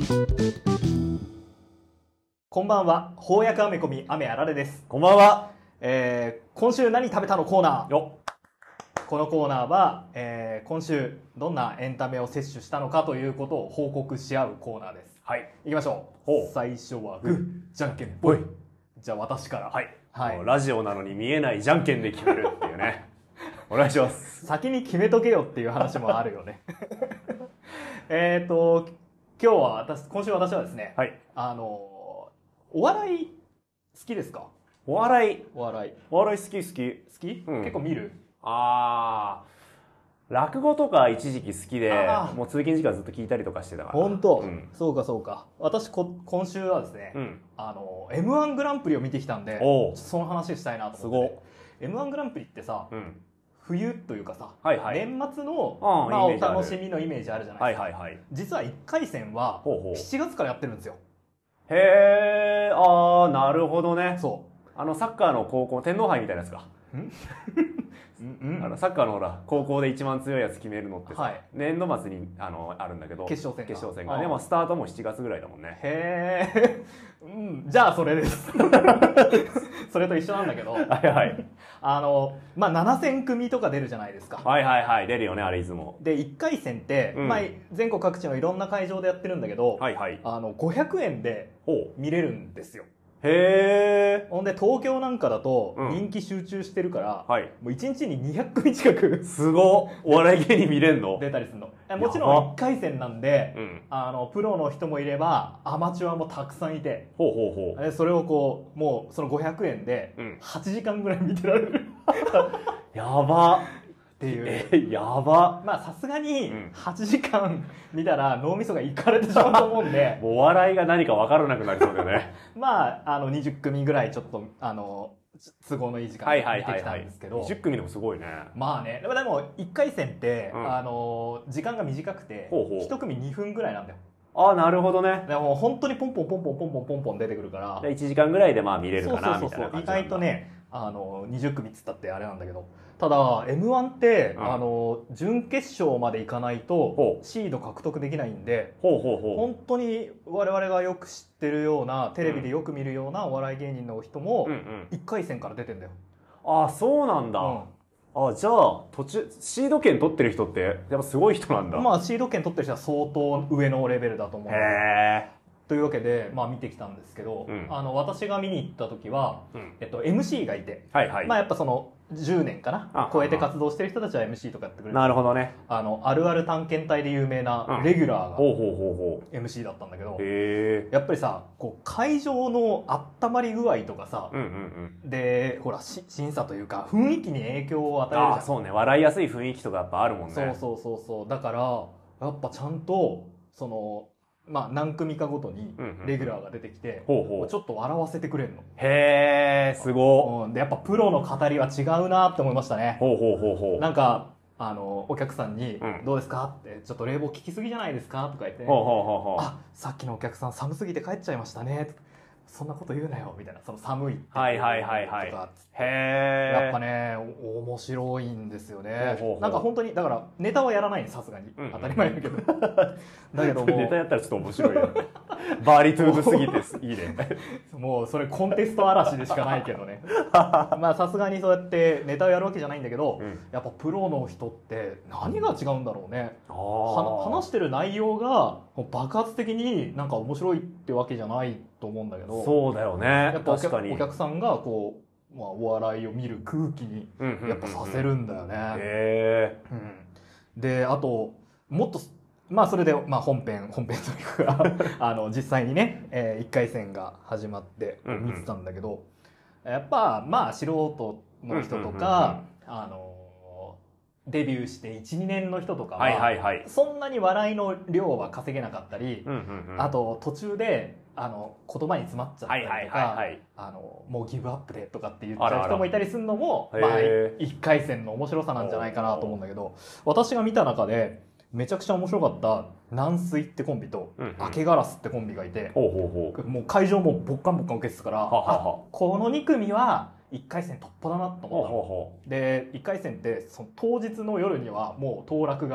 こんばんは、翻訳アメコミ雨あられです。 こんばんは。 今週何食べたのコーナー。 よこのコーナーは、今週どんなエンタメを摂取したのかということを報告し合うコーナーです。 はい。 いきましょう。 ほう。 最初はグー、じゃんけんぽい。じゃあ私から。 はい。 はい。 ラジオなのに見えないじゃんけんで決めるっていうね。お願いします。 先に決めとけよっていう話もあるよね。今週私はですね、 はい。 お笑い好きですか？ お笑いお笑い好き。 好き？ うん、 結構見る？ 落語とか一時期好きで、もう通勤時間ずっと聞いたりとかしてたから。 本当、 うん、 そうかそうか。私今週はですね、 うん、 M1 グランプリを見てきたんで、その話したいなと思って。M1 グランプリってさ、冬というかさ、年末のお楽しみのイメージあるじゃないですか。実は1回戦は7月からやってるんですよ。 へー、なるほどね。そう。サッカーの高校、天皇杯みたいなやつか。サッカーのほら、高校で一番強いやつ決めるのってさ、年度末にあるんだけど、決勝戦がね、スタートも7月ぐらいだもんね。 へー。じゃあそれです。それと一緒なんだけど、7000組とか出るじゃないですか。 出るよね、あれいつも。 で、1回戦って、全国各地のいろんな会場でやってるんだけど、500円で見れるんですよ。 へー。 ほんで東京なんかだと人気集中してるから、もう1日に200組近くすごっ、お笑い芸人見れんの？ 出たりするの。もちろん1回戦なんで、プロの人もいればアマチュアもたくさんいて、それをこうもうその500円で8時間ぐらい見てられる。 やばっていう。 やば。 まあさすがに8時間見たら脳みそがいかれてしまうと思うんで、 お笑いが何か分からなくなりそうだよね。 まあ20組ぐらいちょっと都合のいい時間で見てきたんですけど、 20組でもすごいね。 まあね、でも1回戦って時間が短くて1組2分ぐらいなんだよ。 なるほどね。 でも本当にポンポンポンポンポンポンポンポン出てくるから、 1時間ぐらいでまあ見れるかなみたいな感じ。 意外とね、20組っつったってあれなんだけど、ただ M1 って準決勝までいかないとシード獲得できないんで、本当に我々がよく知ってるようなテレビでよく見るようなお笑い芸人の人も1回戦から出てんだよ。 そうなんだ。じゃあ途中シード権取ってる人ってやっぱすごい人なんだ。 まあシード権取ってる人は相当上のレベルだと思う。というわけで、見てきたんですけど、私が見に行った時は、MC がいて、やっぱその10年かな超えて活動してる人たちは MC とかやってくれる。 なるほどね。 あるある探検隊で有名なレギュラーが MC だったんだけど、やっぱりさ、こう会場の温まり具合とかさ、でほら審査というか雰囲気に影響を与えるじゃん。 そうね、笑いやすい雰囲気とかやっぱあるもんね。 そうだからやっぱちゃんとその何組かごとにレギュラーが出てきて、ちょっと笑わせてくれるの。 へー、すごい。でやっぱプロの語りは違うなって思いましたね。なんかお客さんに「どうですか?」って「ちょっと冷房効きすぎじゃないですか?」とか言って「さっきのお客さん寒すぎて帰っちゃいましたね」そんなこと言うなよみたいな、その寒いってとかやっぱね面白いんですよね。なんか本当にだからネタはやらないの、さすがに当たり前だけどだけどもネタやったらちょっと面白いね。バーリトゥードすぎていいね。 もうそれコンテスト嵐でしかないけどね。さすがにそうやってネタをやるわけじゃないんだけど、やっぱプロの人って何が違うんだろうね。話してる内容が爆発的になんか面白いってわけじゃないと思うんだけど、 そうだよね。 やっぱお確かに客さんがこう、お笑いを見る空気にやっぱさせるんだよね。であともっとそれで本編というか実際にね、1回戦が始まって見てたんだけど、やっぱ素人の人とかデビューして 1,2 年の人とかはそんなに笑いの量は稼げなかったり、あと途中で言葉に詰まっちゃったりとか、もうギブアップでとかって言っちゃう人もいたりするのも1回戦の面白さなんじゃないかなと思うんだけど、私が見た中でめちゃくちゃ面白かった軟水ってコンビと明けガラスってコンビがいて、もう会場もボッカンボッカン受けてたから、この2組は1回戦突破だなと思ったの。で1回戦ってその当日の夜にはもう当落が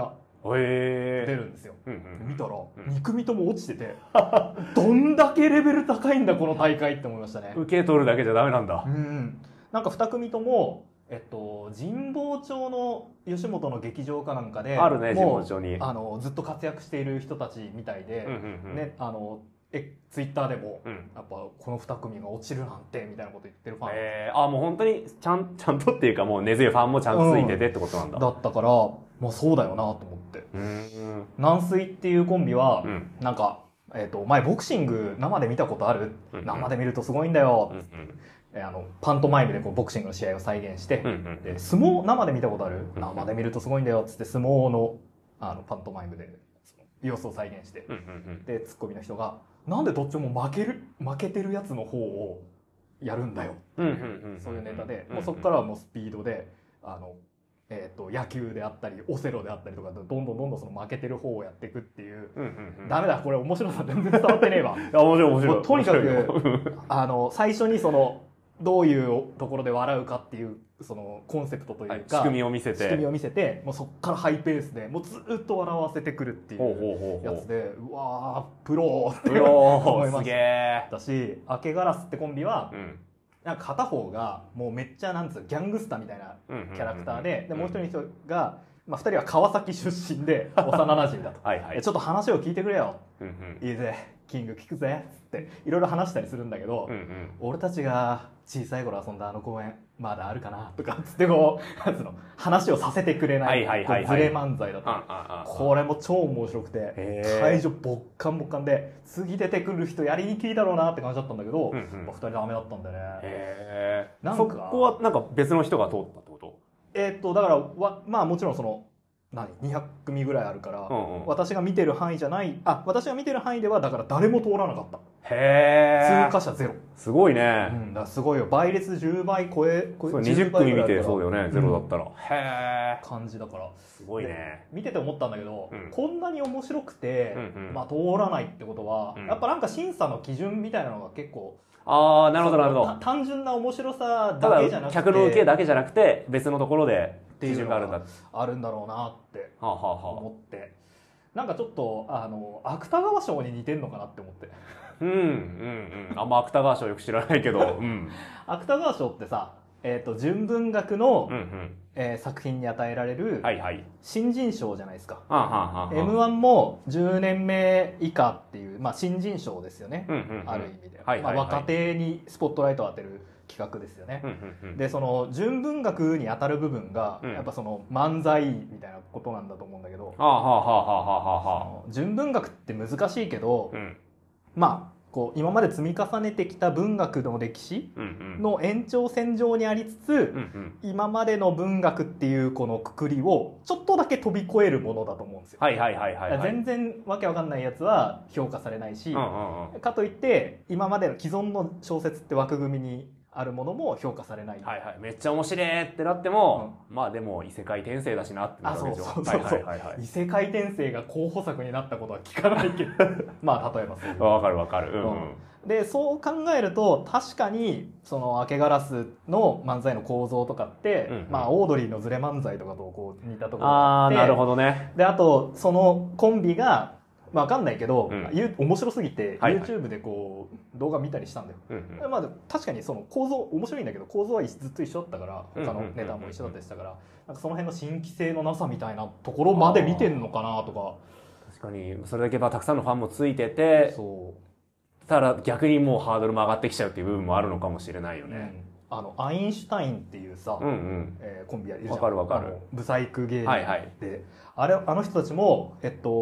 出るんですよ。見たら2組とも落ちててどんだけレベル高いんだこの大会って思いましたね。 受け取るだけじゃダメなんだ。 なんか2組とも神保町の吉本の劇場かなんかであるね、神保町にずっと活躍している人たちみたいで、ツイッターでも、やっぱこの2組が落ちるなんてみたいなこと言ってるファン、 もう本当にちゃんとっていうか、もう根強いファンもちゃんとついててってことなんだ。 だったから、まあそうだよなと思って。軟水っていうコンビは、なんか、前ボクシング生で見たことある、生で見るとすごいんだよ、パントマイムでこうボクシングの試合を再現して、で相撲生で見たことある、生で見るとすごいんだよっつって相撲のパントマイムで様子を再現して、でツッコミの人がなんでどっちも負けてるやつの方をやるんだよ、そういうネタで、もうそこからはもうスピードで野球であったりオセロであったりとかどんどんその負けてる方をやっていくっていう、ダメだこれ面白さ全然伝わってねえわ。 面白い。 とにかく最初にそのどういうところで笑うかっていうそのコンセプトというか、 仕組みを見せて、 もうそこからハイペースでもうずっと笑わせてくるっていうやつで、うわープロって思いましたし、明けガラスってコンビは、なんか片方がもうめっちゃなんつうギャングスターみたいなキャラクターで、もう一人の人が、2人は川崎出身で幼馴染だとちょっと話を聞いてくれよ、いいぜキング聞くぜっつっていろいろ話したりするんだけど、俺たちが小さい頃遊んだ公園まだあるかなとかっつってこう話をさせてくれないズレ漫才だったこれも超面白くて、会場ボッカンボッカンで次出てくる人やりにくいだろうなって感じだったんだけど、2人ダメだったんだよね。 そこはなんか別の人が通ったってこと？ だからまあもちろんその200組ぐらいあるから、私が見てる範囲じゃない私が見てる範囲ではだから誰も通らなかった。通過者ゼロ。 すごいね。 だからすごいよ。倍率10倍超え 20組見てそうだよね、ゼロだったら。 へー感じだから。 すごいね。 見てて思ったんだけど、こんなに面白くて、まあ通らないってことは、やっぱなんか審査の基準みたいなのが結構、 なるほどなるほど。 単純な面白さだけじゃなくて、 客の受けだけじゃなくて別のところで基準があるんだ。 あるんだろうなって思って、なんかちょっと芥川賞に似てんのかなって思って。 あんま芥川賞よく知らないけど、 芥川賞ってさ、純文学の作品に与えられる新人賞じゃないですか。M1 も10年目以下っていう、まあ、新人賞ですよね、ある意味で。若手にスポットライトを当てる企画ですよね。でその純文学に当たる部分がやっぱその漫才みたいなことなんだと思うんだけど、純文学って難しいけど、まあこう今まで積み重ねてきた文学の歴史の延長線上にありつつ、今までの文学っていうこのくくりをちょっとだけ飛び越えるものだと思うんですよ。全然わけわかんないやつは評価されないし、かといって今までの既存の小説って枠組みにあるものも評価されない。 めっちゃ面白いってなっても、まあでも異世界転生だしなってなるわけでしょ。 異世界転生が候補作になったことは聞かないけどまあ例えばそういう。 わかる。 でそう考えると確かにその明けガラスの漫才の構造とかって、まあオードリーのズレ漫才とかとこう似たところがあって、 なるほどね。 であとそのコンビがわかんないけど、面白すぎて YouTube でこう動画見たりしたんだよ。まあ確かにその構造面白いんだけど、構造はずっと一緒だったから、他のネタも一緒だったりしたから、なんかその辺の新規性のなさみたいなところまで見てんのかなとか。 確かにそれだけたくさんのファンもついてて、ただ逆にもうハードルも上がってきちゃうっていう部分もあるのかもしれないよね。 アインシュタインっていうさ、コンビやるじゃん。 わかる。 ブサイク芸人で、あの人たちも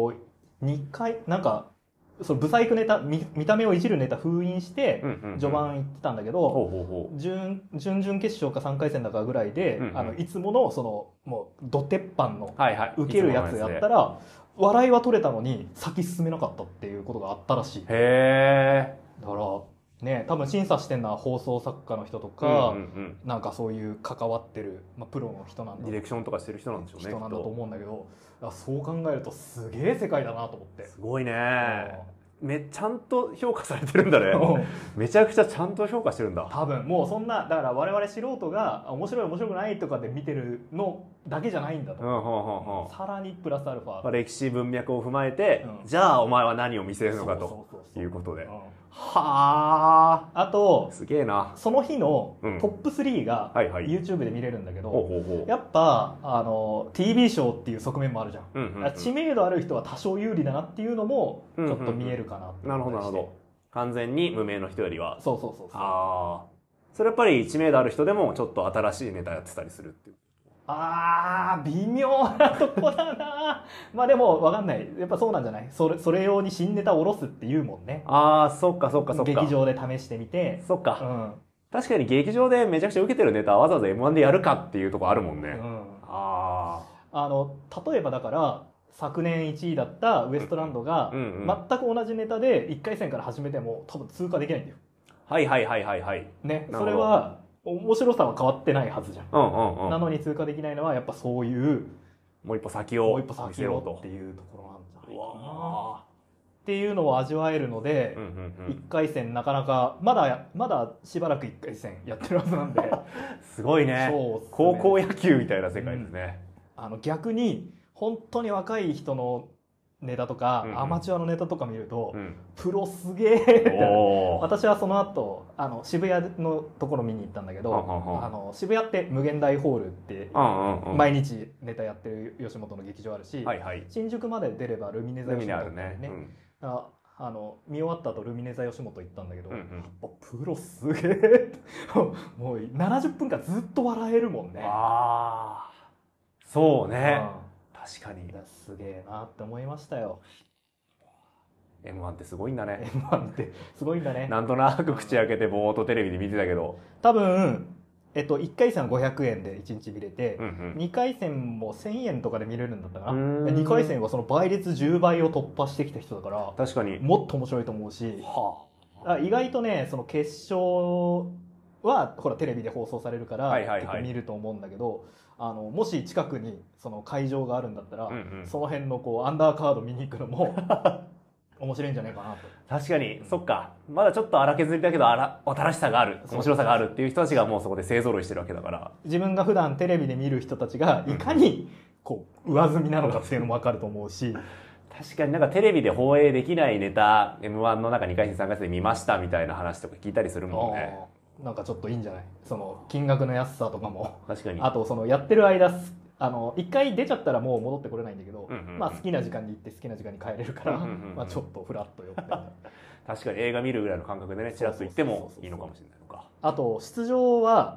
2回なんかそのブサイクネタ 見た目をいじるネタ封印して序盤行ってたんだけど、準々決勝か3回戦だかぐらいで、いつものそのもうド鉄板の受けるやつやったら笑いは取れたのに先進めなかったっていうことがあったらしい。だからね、多分審査してるのは放送作家の人とか、なんかそういう関わってる、プロの人なんだ、 ディレクションとかしてる人なんでしょうね。 人なんだと思うんだけど、そう考えるとすげえ世界だなと思って。 すごいね。ちゃんと評価されてるんだね。めちゃくちゃちゃんと評価してるんだ。 多分もうそんなだから我々素人が面白い面白くないとかで見てるのだけじゃないんだと。さらにプラスアルファ。 歴史文脈を踏まえて、じゃあお前は何を見せるのかということで。はあ。 あと、 すげえな。 その日のトップ3が YouTube で見れるんだけど、やっぱTV ショーっていう側面もあるじゃん。知名度ある人は多少有利だなっていうのもちょっと見えるかな。 なるほどなるほど。完全に無名の人よりは。 そうそうそう。 ああ。それやっぱり知名度ある人でもちょっと新しいネタやってたりするっていう。 微妙なとこだな。まあでも分かんない。やっぱそうなんじゃない？それ用に新ネタを下ろすって言うもんね。 そっかそっかそっか。 劇場で試してみて。 そっか。確かに劇場でめちゃくちゃ受けてるネタはわざわざ M1 でやるかっていうところあるもんね。 例えばだから、昨年1位だったウエストランドが全く同じネタで1回戦から始めても多分通過できないんだよ。 はいはいはいはいはい。 ね、それは面白さは変わってないはずじゃん。なのに通過できないのはやっぱそういうもう一歩先を見せろとっていうところなんじゃないかなっていうのを味わえるので、1回戦なかなかまだしばらく1回戦やってるはずなんで。 すごいね。高校野球みたいな世界ですね。 逆に本当に若い人のネタとか、アマチュアのネタとか見ると、プロすげえ。私はその後渋谷のところ見に行ったんだけど、渋谷って無限大ホールって毎日ネタやってる吉本の劇場あるし、新宿まで出ればルミネ座吉本ってね。見終わった後ルミネ座吉本行ったんだけど、プロすげえ。もう70分間ずっと笑えるもんね。 そうね。確かにすげえなって思いましたよ。 M1 ってすごいんだね。 M1 ってすごいんだね。 なんとなく口開けてぼーっとテレビで見てたけど、 多分1回戦は500円で1日見れて、2回戦も1000円とかで見れるんだったかな。2回戦はその倍率10倍を突破してきた人だから、 確かにもっと面白いと思うし、意外とね、その決勝はほらテレビで放送されるから結構見ると思うんだけど、もし近くにその会場があるんだったら、その辺のアンダーカード見に行くのも面白いんじゃないかなと。 確かに、そっか。まだちょっと荒削りだけど新しさがある、面白さがあるっていう人たちがもうそこで勢ぞろいしてるわけだから、 自分が普段テレビで見る人たちがいかに上積みなのかっていうのも分かると思うし。 確かになんかテレビで放映できないネタ M1 の中2回戦3回戦で見ましたみたいな話とか聞いたりするもんね。 なんかちょっといいんじゃない？その金額の安さとかも。 確かに。 あとそのやってる間一回出ちゃったらもう戻ってこれないんだけど、まあ好きな時間に行って好きな時間に帰れるから、まあちょっとフラッと寄って。 確かに映画見るぐらいの感覚でね、チラッと行ってもいいのかもしれないのか。 あと出場は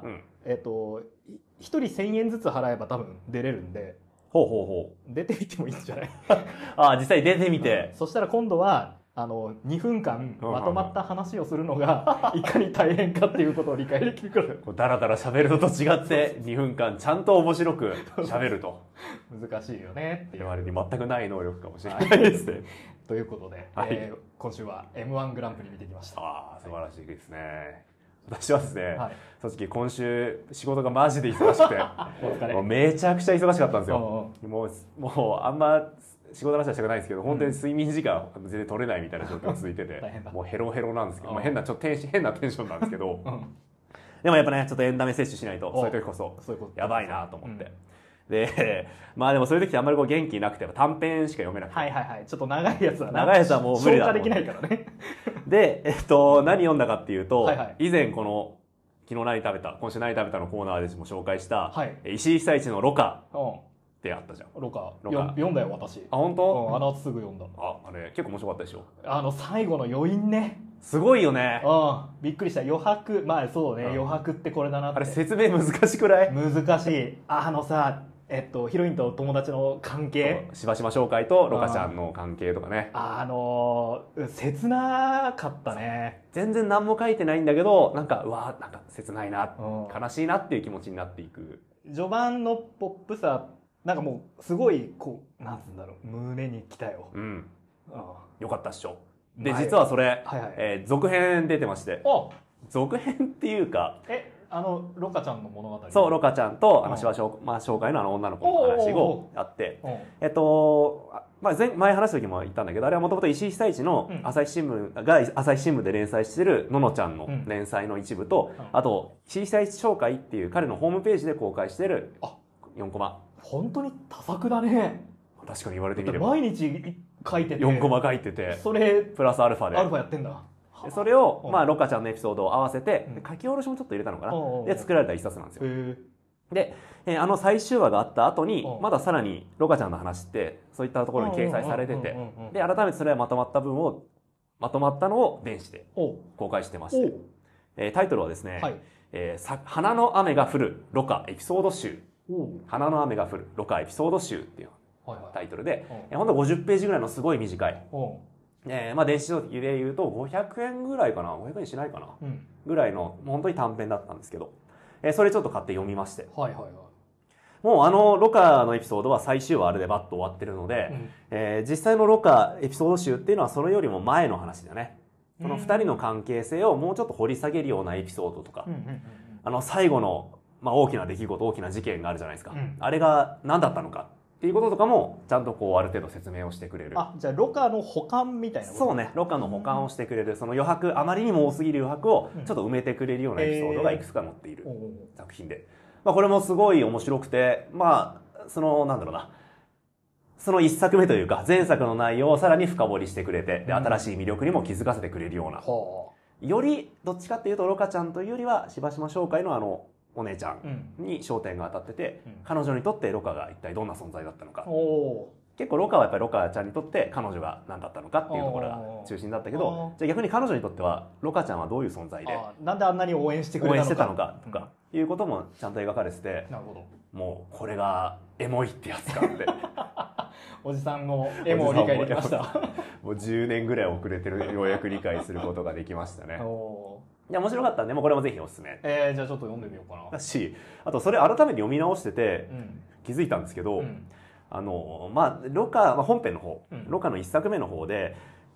1人1000円ずつ払えば多分出れるんで。出てみてもいいんじゃない？ 実際出てみて。 そしたら今度は2分間まとまった話をするのがいかに大変かっていうことを理解できるから。 ダラダラ喋るのと違って2分間ちゃんと面白く喋ると。 難しいよねっていう。 我々に全くない能力かもしれないですね。 ということで、今週は M1 グランプリ見てきました。 素晴らしいですね。私はですね、正直今週仕事がマジで忙しくてもうめちゃくちゃ忙しかったんですよ。もうあんま仕事の話はしたくないんですけど、本当に睡眠時間全然取れないみたいな状況が続いててもうヘロヘロなんですけど、変なテンションなんですけど、でもやっぱね、ちょっとエンタメ摂取しないとそういう時こそやばいなと思って。でまあでもそういう時ってあんまり元気なくて短編しか読めなくて、 ちょっと長いやつはもう無理だ消化できないからね。 で何読んだかっていうと、以前この今週何食べたのコーナーでも紹介した石井久一のロカってあったじゃん。 ロカ読んだよ私。 本当？ あの後すぐ読んだ。 あれ結構面白かったでしょ。 最後の余韻ね、 すごいよね。 びっくりした。余白、まあそうね、余白ってこれだなって。 あれ説明難しくない？ 難しい。さヒロインと友達の関係、 しばしば紹介とロカちゃんの関係とかね、 切なかったね。 全然何も書いてないんだけど、なんか切ないな、悲しいなっていう気持ちになっていく。 序盤のポップさ、なんかもうすごいなんつうんだろう、胸にきたよ。 よかったっしょ。で実はそれ続編出てまして。続編っていうか、 ロカちゃんの物語。 そう、ロカちゃんとしばしば紹介の女の子の話があって、前話した時も言ったんだけど、あれはもともと石井久一の朝日新聞で連載してるののちゃんの連載の一部と、あと石井久一紹介っていう彼のホームページで公開してる4コマ本当に多作だね。 確かに言われてみれば。 毎日書いてて。 4コマ書いてて。 それ、 プラスアルファで。 アルファやってんだ。 それを、まあ、ロカちゃんのエピソードを合わせて、書き下ろしもちょっと入れたのかな。で、作られた一冊なんですよ。で、最終話があった後に、まださらにロカちゃんの話って、そういったところに掲載されてて、で、改めてそれはまとまったのを電子で公開してまして、タイトルはですね、花の雨が降るロカエピソード集。花の雨が降るロカエピソード集っていうタイトルで、ほんと50ページぐらいのすごい短い。まあ電子書籍で言うと500円ぐらいかな、500円しないかな、ぐらいの本当に短編だったんですけど、それちょっと買って読みまして、もうロカのエピソードは最終話あれでバッと終わってるので、実際のロカエピソード集っていうのはそれよりも前の話だよね。その2人の関係性をもうちょっと掘り下げるようなエピソードとか、最後の、まあ、大きな出来事、大きな事件があるじゃないですか、あれが何だったのかっていうこととかもちゃんとこうある程度説明をしてくれる。 じゃあロカの補完みたいなこと。 そうね、ロカの補完をしてくれる、その余白、あまりにも多すぎる余白をちょっと埋めてくれるようなエピソードがいくつか載っている作品で、まあ、これもすごい面白くて、まあなんだろうな、その一作目というか前作の内容をさらに深掘りしてくれて、で新しい魅力にも気づかせてくれるような、よりどっちかっていうとロカちゃんというよりはしばしば商会のお姉ちゃんに焦点が当たってて、彼女にとってロカが一体どんな存在だったのか。結構ロカはやっぱりロカちゃんにとって彼女が何だったのかっていうところが中心だったけど、じゃあ逆に彼女にとってはロカちゃんはどういう存在で、 なんであんなに応援してたのかとかいうこともちゃんと描かれてて、もうこれがエモいってやつかっておじさんのエモを理解できました。 もう10年ぐらい遅れてる、ようやく理解することができましたね。いや面白かったんで、もうこれもぜひおすすめ。 じゃあちょっと読んでみようかな。 だし、あとそれ改めて読み直してて気づいたんですけど、まあロカ、本編の方、ロカの一作目の方で、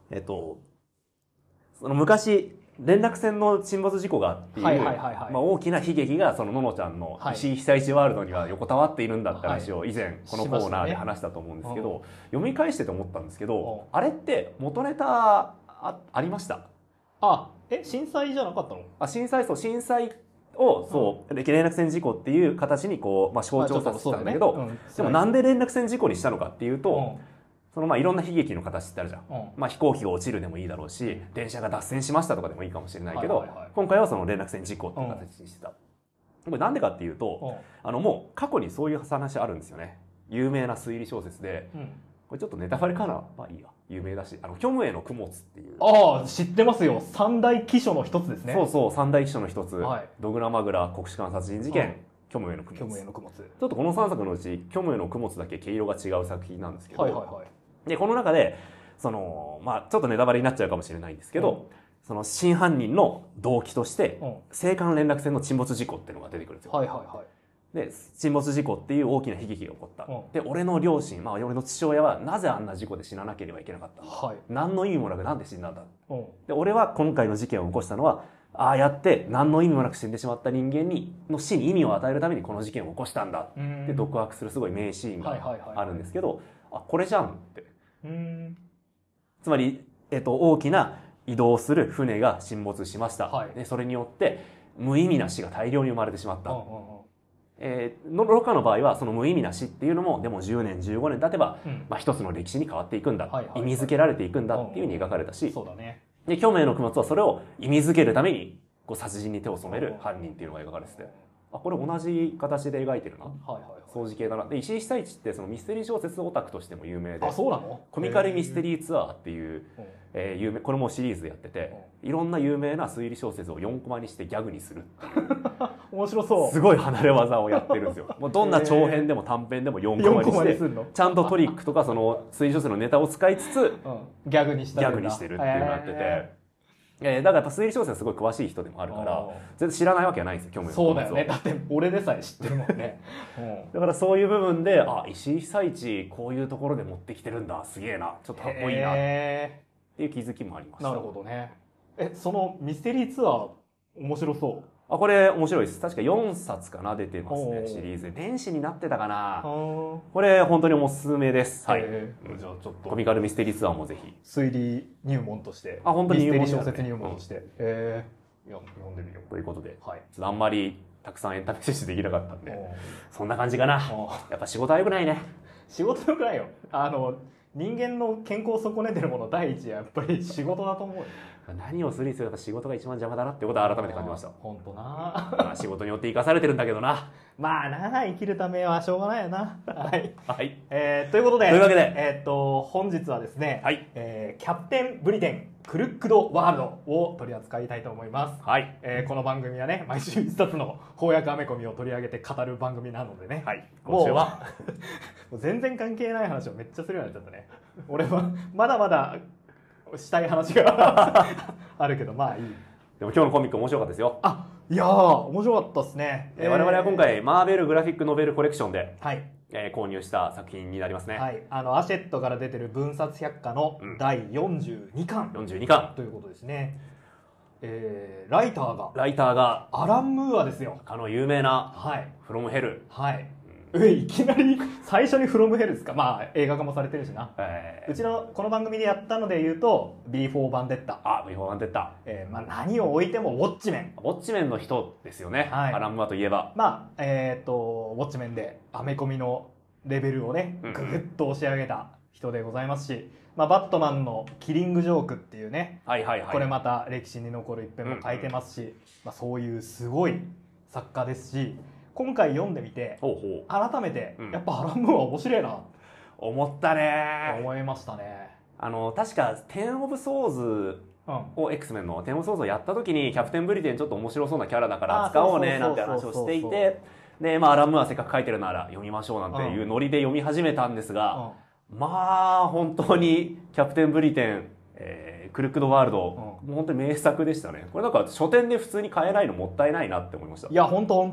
その昔連絡船の沈没事故がっていう大きな悲劇がそのののちゃんの石井被災地ワールドには横たわっているんだって話を以前このコーナーで話したと思うんですけど、読み返してて思ったんですけど、あれって元ネタありました？ 震災じゃなかったの？ 震災をそう連絡船事故っていう形にこう、象徴させてたんだけど、でもなんで連絡船事故にしたのかっていうと、そのいろんな悲劇の形ってあるじゃん。飛行機が落ちるでもいいだろうし、電車が脱線しましたとかでもいいかもしれないけど、今回はその連絡船事故っていう形にしてた。これなんでかっていうと、もう過去にそういう話あるんですよね。有名な推理小説で、これちょっとネタバレかな、まあいいや、有名だし、虚無への供物っていう。 知ってますよ。三大奇書の一つですね。 そう、三大奇書の一つ。ドグラマグラ国士舘殺人事件、虚無への供物。ちょっとこの3作のうち虚無への供物だけ毛色が違う作品なんですけど、でこの中でちょっとネタバレになっちゃうかもしれないんですけど、その真犯人の動機として青函連絡船の沈没事故っていうのが出てくるんですよ。で沈没事故っていう大きな悲劇が起こった。で俺の両親、俺の父親はなぜあんな事故で死ななければいけなかったのか、何の意味もなくなんで死んだんだ。で俺は今回の事件を起こしたのはああやって何の意味もなく死んでしまった人間の死に意味を与えるためにこの事件を起こしたんだって独白するすごい名シーンがあるんですけど、これじゃんって。つまり、大きな移動する船が沈没しました。でそれによって無意味な死が大量に生まれてしまった。ロカの場合はその無意味な死っていうのもでも10年15年経てば、一つの歴史に変わっていくんだ、意味付けられていくんだっていうふうに描かれたし、で虚無への供物はそれを意味付けるために殺人に手を染める犯人っていうのが描かれてて、これ同じ形で描いてるな、掃除系だな。で石井被災地ってそのミステリー小説オタクとしても有名で、コミカルミステリーツアーっていう、これもシリーズやってて、いろんな有名な推理小説を4コマにしてギャグにするっていう面白そう。 すごい離れ技をやってるんですよ。もうどんな長編でも短編でも4コマにしてちゃんとトリックとかその推理小説のネタを使いつつギャグにしてるっていうのをやってて。だからやっぱ推理小説すごい詳しい人でもあるから全然知らないわけはないんですよ、興味。 そうだよね、だって俺でさえ知ってるもんねだからそういう部分で石井被災地こういうところで持ってきてるんだ、すげえな、ちょっとかっこいいなっていう気づきもありました。 なるほどね。そのミステリーツアー面白そう。 これ面白いです。確か4冊かな出てますね、シリーズで。電子になってたかな。これ本当におすすめです。じゃあちょっとコミカルミステリーツアーもぜひ。 推理入門として。 本当にミステリー小説入門として。読んでみよう。 ということで、あんまりたくさんエンタメ摂取できなかったんで、そんな感じかな。やっぱ仕事は良くないね。 仕事良くないよ。人間の健康を損ねてるもの第一はやっぱり仕事だと思うよ。 何をするにせよやっぱ仕事が一番邪魔だなってことは改めて感じました。 本当な。 仕事によって生かされてるんだけどな。 まあな、生きるためはしょうがないよな。はい。 はい。 ということで、 本日はですね、 はい、 キャプテンブリテンクルックドワールドを取り扱いたいと思います。 はい。 この番組はね、毎週一冊の翻訳アメコミを取り上げて語る番組なのでね。 はい。 もう全然関係ない話をめっちゃするようになっちゃったね。俺はまだまだしたい話があるけど、まあいい。 でも今日のコミック面白かったですよ。 いやー、面白かったですね。 我々は今回マーベルグラフィックノベルコレクションで、 はい、 購入した作品になりますね。 はい、アシェットから出てる分冊百科の第42巻、 42巻ということですね。ライターがアラン・ムーアですよ。 かの有名な、 はい、 フロムヘル。 はい。いきなり最初にフロムヘルですか。まあ映画化もされてるしな。うちのこの番組でやったので言うと B4 バンデッタ。 B4 バンデッタ。 まあ何を置いてもウォッチメン。 ウォッチメンの人ですよね。 はい、 アラン・ムーアといえば。 まあウォッチメンでアメコミのレベルをねぐぐっと押し上げた人でございますし、まあバットマンのキリングジョークっていうね、これまた歴史に残る一編も書いてますし、まあそういうすごい作家ですし。今回読んでみて改めてやっぱアラン・ムーア面白いな思ったね。 思いましたね。 確かテン・オブ・ソーズを X メンのテン・オブ・ソーズをやった時にキャプテン・ブリテンちょっと面白そうなキャラだから使おうねなんて話をしていて、でアラン・ムーアせっかく書いてるなら読みましょうなんていうノリで読み始めたんですが、まあ本当にキャプテン・ブリテンクルックドワールド、もう本当に名作でしたね。これなんか書店で普通に買えないのもったいないなって思いました。 いや本当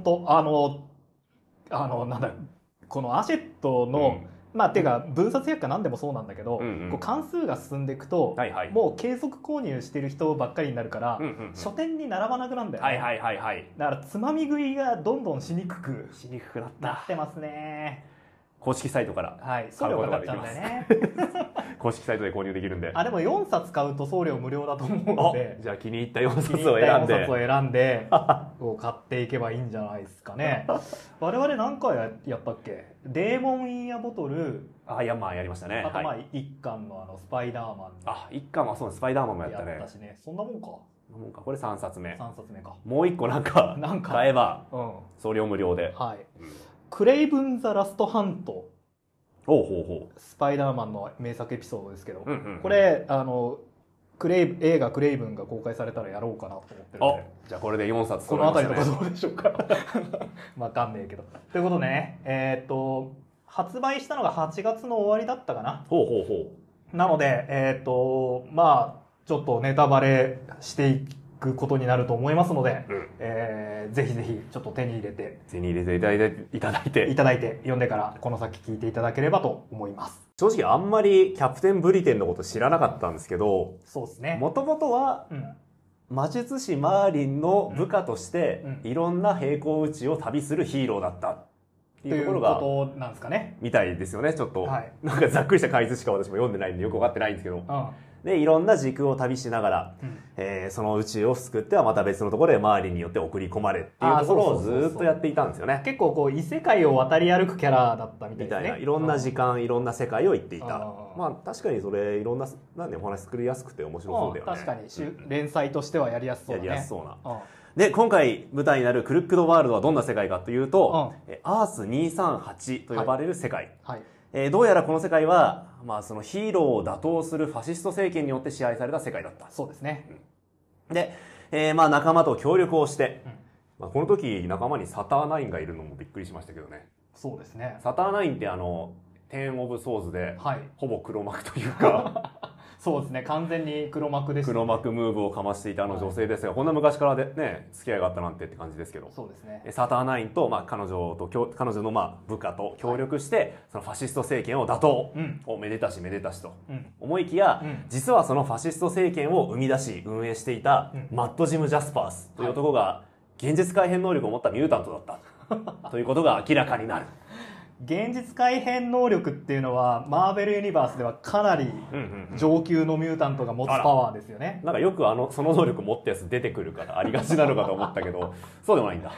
なんだこのアシェットの、まあていうか分冊百科なんでもそうなんだけど、こう関数が進んでいくと、もう継続購入してる人ばっかりになるから、書店に並ばなくなるんだよね。だからつまみ食いがどんどんしにくくなってますね。 公式サイトから送料かかっちゃうんだよね。 公式サイトで購入できるんで。 でも4冊買うと送料無料だと思うので、 じゃあ気に入った4冊を選んで買っていけばいいんじゃないですかね。我々何回やったっけ。デーモン・イン・ア・ボトル、 まあやりましたね。 あとまあ1巻のスパイダーマン、 1巻はそう、スパイダーマンもやったね。 やったしね。そんなもんか。 これ3冊目か。 もう1個なんか買えば送料無料で。クレイブン・ザ・ラスト・ハント。スパイダーマンの名作エピソードですけど、これ映画クレイブンが公開されたらやろうかなと思ってるので、 じゃあこれで4冊この辺りとかどうでしょうか。わかんねえけど。ということでね、発売したのが8月の終わりだったかな。なのでまあちょっとネタバレしていくことになると思いますので、ぜひぜひちょっと手に入れていただいて読んでからこの先聞いていただければと思います。 正直あんまりキャプテンブリテンのこと知らなかったんですけど、 そうですね。 もともとは、魔術師マーリンの部下としていろんな平行宇宙を旅するヒーローだったっていうところがことなんですかね。 みたいですよね。ちょっと、なんかざっくりした解説しか私も読んでないんでよく分かってないんですけど。でいろんな時空を旅しながら、その宇宙を救ってはまた別のところでマーリンによって送り込まれっていうところをずっとやっていたんですよね。 結構こう異世界を渡り歩くキャラだったみたいですね。 いろんな時間、いろんな世界を行っていた。まあ確かにそれいろんななんでお話作りやすくて面白そうだよね。 確かに連載としてはやりやすそうだね。 やりやすそうな。で今回舞台になるクルックドワールドはどんな世界かというと、アース238と呼ばれる世界。どうやらこの世界は、そのヒーローを打倒するファシスト政権によって支配された世界だった。 そうですね。 で、仲間と協力をして、この時仲間にサターナインがいるのもびっくりしましたけどね。 そうですね。 サターナインってテン・オブ・ソーズで、ほぼ黒幕というかそうですね、完全に黒幕でしたね。 黒幕ムーブをかましていた女性ですが、こんな昔からでね付き合いがあったなんてって感じですけど。 そうですね。 サターナインと彼女の部下と協力して、そのファシスト政権を打倒をめでたしと思いきや、実はそのファシスト政権を生み出し運営していたマッドジム・ジャスパースという男が現実改変能力を持ったミュータントだったということが明らかになる。 現実改変能力っていうのはマーベルユニバースではかなり上級のミュータントが持つパワーですよね。 なんかよくその能力持ったやつ出てくるからありがちなのかと思ったけどそうでもないんだ。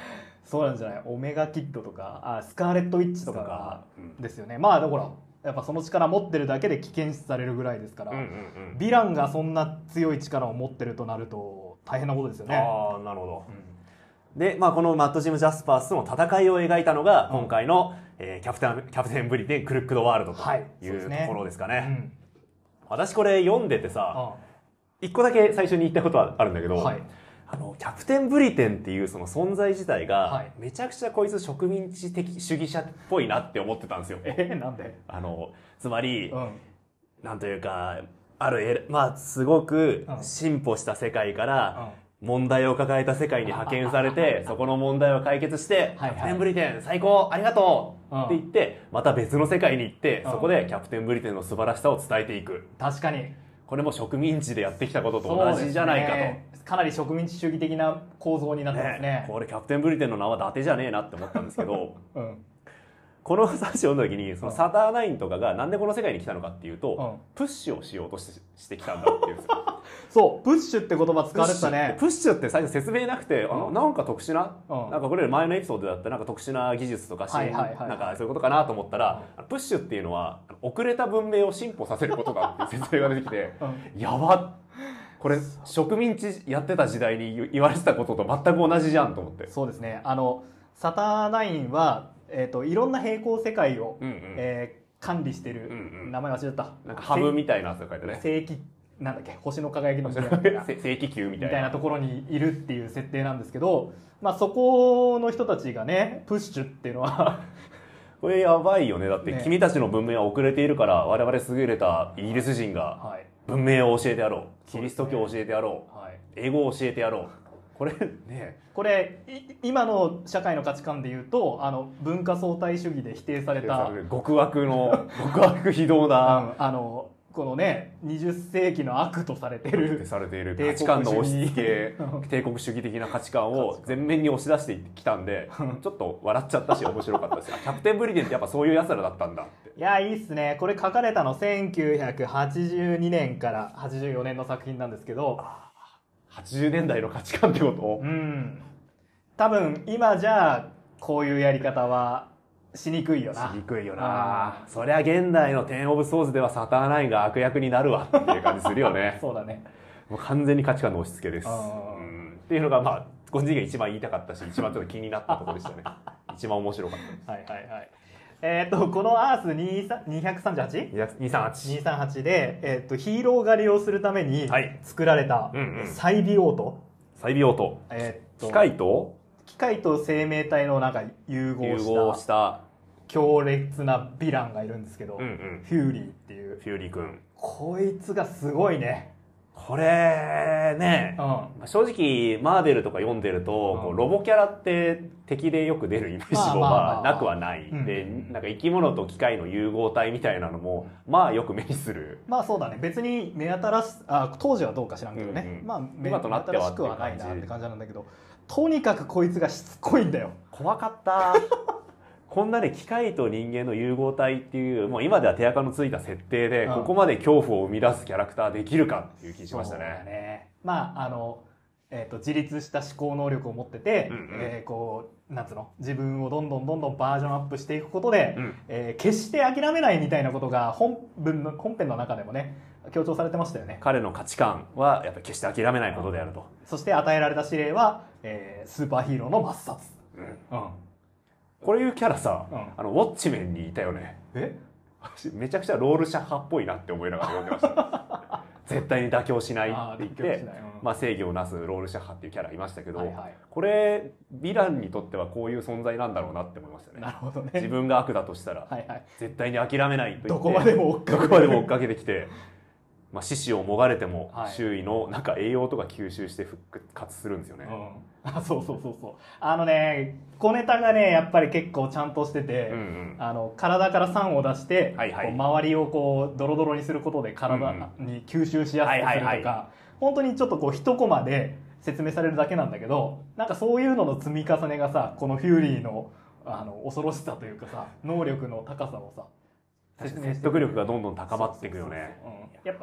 そうなんじゃない？オメガキッドとかスカーレット・ウィッチとかがですよね。まあだからやっぱその力持ってるだけで危険視されるぐらいですから、ヴィランがそんな強い力を持ってるとなると大変なことですよね。 ああ、なるほど。で、まあ、このマッド・ジム・ジャスパースとの戦いを描いたのが今回の、キャプテン・ブリテン・クルックド・ワールドというところですかね。私これ読んでてさ、一個だけ最初に言ったことはあるんだけど、キャプテン・ブリテンっていうその存在自体が、めちゃくちゃこいつ植民地的主義者っぽいなって思ってたんですよ。 なんで？ つまり、なんというか、まあ、すごく進歩した世界から、問題を抱えた世界に派遣されて、そこの問題を解決して、キャプテンブリテン最高ありがとうって言って、また別の世界に行って、そこでキャプテンブリテンの素晴らしさを伝えていく。 確かに。 これも植民地でやってきたことと同じじゃないかと。 かなり植民地主義的な構造になってますね。 これキャプテンブリテンの名は伊達じゃねえなって思ったんですけど、この冊子読んだ時に、そのサターナインとかがなんでこの世界に来たのかっていうと、プッシュをしようとしてきたんだっていうんですよ。 そう、プッシュって言葉使われてたね。 プッシュって最初説明なくて、なんか特殊な、なんかこれ前のエピソードだったらなんか特殊な技術とかなんかそういうことかなと思ったら、プッシュっていうのは遅れた文明を進歩させることだっていう説明が出てきて、やばっ。これ植民地やってた時代に言われてたことと全く同じじゃんと思って。 そうですね。サターナインはいろんな平行世界を、管理してる、名前忘れちゃった。 なんかハブみたいな世界でね。 正規なんだっけ、星の輝きの正規球みたいなところにいるっていう設定なんですけど、まあそこの人たちがね、プッシュっていうのはこれやばいよね。だって君たちの文明は遅れているから我々優れたイギリス人が文明を教えてやろう。キリスト教を教えてやろう。英語を教えてやろう。これ今の社会の価値観でいうと文化相対主義で否定された極悪非道なこのね20世紀の悪とされている価値観の押し付け帝国主義的な価値観を前面に押し出してきたんでちょっと笑っちゃったし面白かったです。キャプテンブリテンってやっぱそういうやつらだったんだって。 いやいいっすね。これ書かれたの1982年から84年の作品なんですけど、 80年代の価値観ってこと？ 多分今じゃこういうやり方はしにくいよな。 しにくいよな。そりゃ現代のテンオブソーズではサターナインが悪役になるわっていう感じするよね。 そうだね。 もう完全に価値観の押し付けです。っていうのがまあ個人的には一番言いたかったし、一番ちょっと気になったところでしたね。一番面白かったです。 はいはいはい。このアース238で、ヒーロー狩りをするために作られたサイビオート。機械と生命体のなんか融合した強烈なヴィランがいるんですけど、フューリーっていう。 フューリー君。 こいつがすごいね。 これね、正直マーベルとか読んでると、こうロボキャラって敵でよく出るイメージもまあなくはない。で、なんか生き物と機械の融合体みたいなのもまあよく目にする。 まあそうだね。別に目新し当時はどうか知らんけどね。まあ目新しくはないなって感じなんだけど、とにかくこいつがしつこいんだよ。 怖かった。こんなね、機械と人間の融合体っていう、もう今では手垢のついた設定で、ここまで恐怖を生み出すキャラクターできるかっていう気しましたね。 まあ、自立した思考能力を持ってて、こう、なんつうの、自分をどんどんバージョンアップしていくことで、決して諦めないみたいなことが本編の中でもね、強調されてましたよね。 彼の価値観はやっぱり決して諦めないことであると。 そして与えられた指令は、スーパーヒーローの抹殺。 こういうキャラさ、ウォッチメンにいたよね。めちゃくちゃロールシャッハっぽいなって思いながら読んでました。絶対に妥協しないって言って、まあ正義をなすロールシャッハっていうキャラいましたけど、これヴィランにとってはこういう存在なんだろうなって思いましたね。 なるほどね。 自分が悪だとしたら、絶対に諦めないと言って、 どこまでも追っかけてきて、まあ、獅子をもがれても周囲のなんか栄養とか吸収して復活するんですよね。 そう小ネタがねやっぱり結構ちゃんとしてて、体から酸を出して、周りをこうドロドロにすることで体に吸収しやすくするとか、本当にちょっとこう一コマで説明されるだけなんだけど、なんかそういうのの積み重ねがさ、このフューリーの恐ろしさというかさ、能力の高さをさ、 説得力がどんどん高まっていくよね。 やっぱ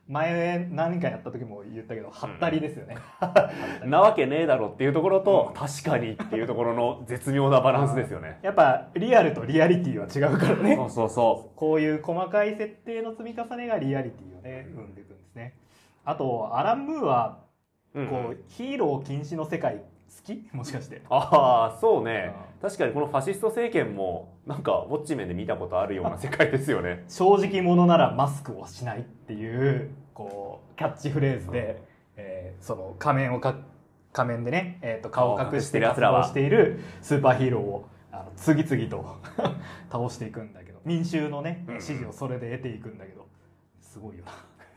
前何かやった時も言ったけど、はったりですよね。 なわけねえだろっていうところと、確かにっていうところの絶妙なバランスですよね。 やっぱリアルとリアリティは違うからね。 そうそうそう。 こういう細かい設定の積み重ねがリアリティをね、生んでいくんですね。あと、アラン・ムーは、こう、ヒーロー禁止の世界好き？もしかして。 ああ、そうね。確かにこのファシスト政権も、なんか、ウォッチメンで見たことあるような世界ですよね。 正直者ならマスクをしないっていう、こう、キャッチフレーズで、その仮面でね、顔を隠して活動しているスーパーヒーローを次々と倒していくんだけど、民衆のね、支持をそれで得ていくんだけど、すごいよな。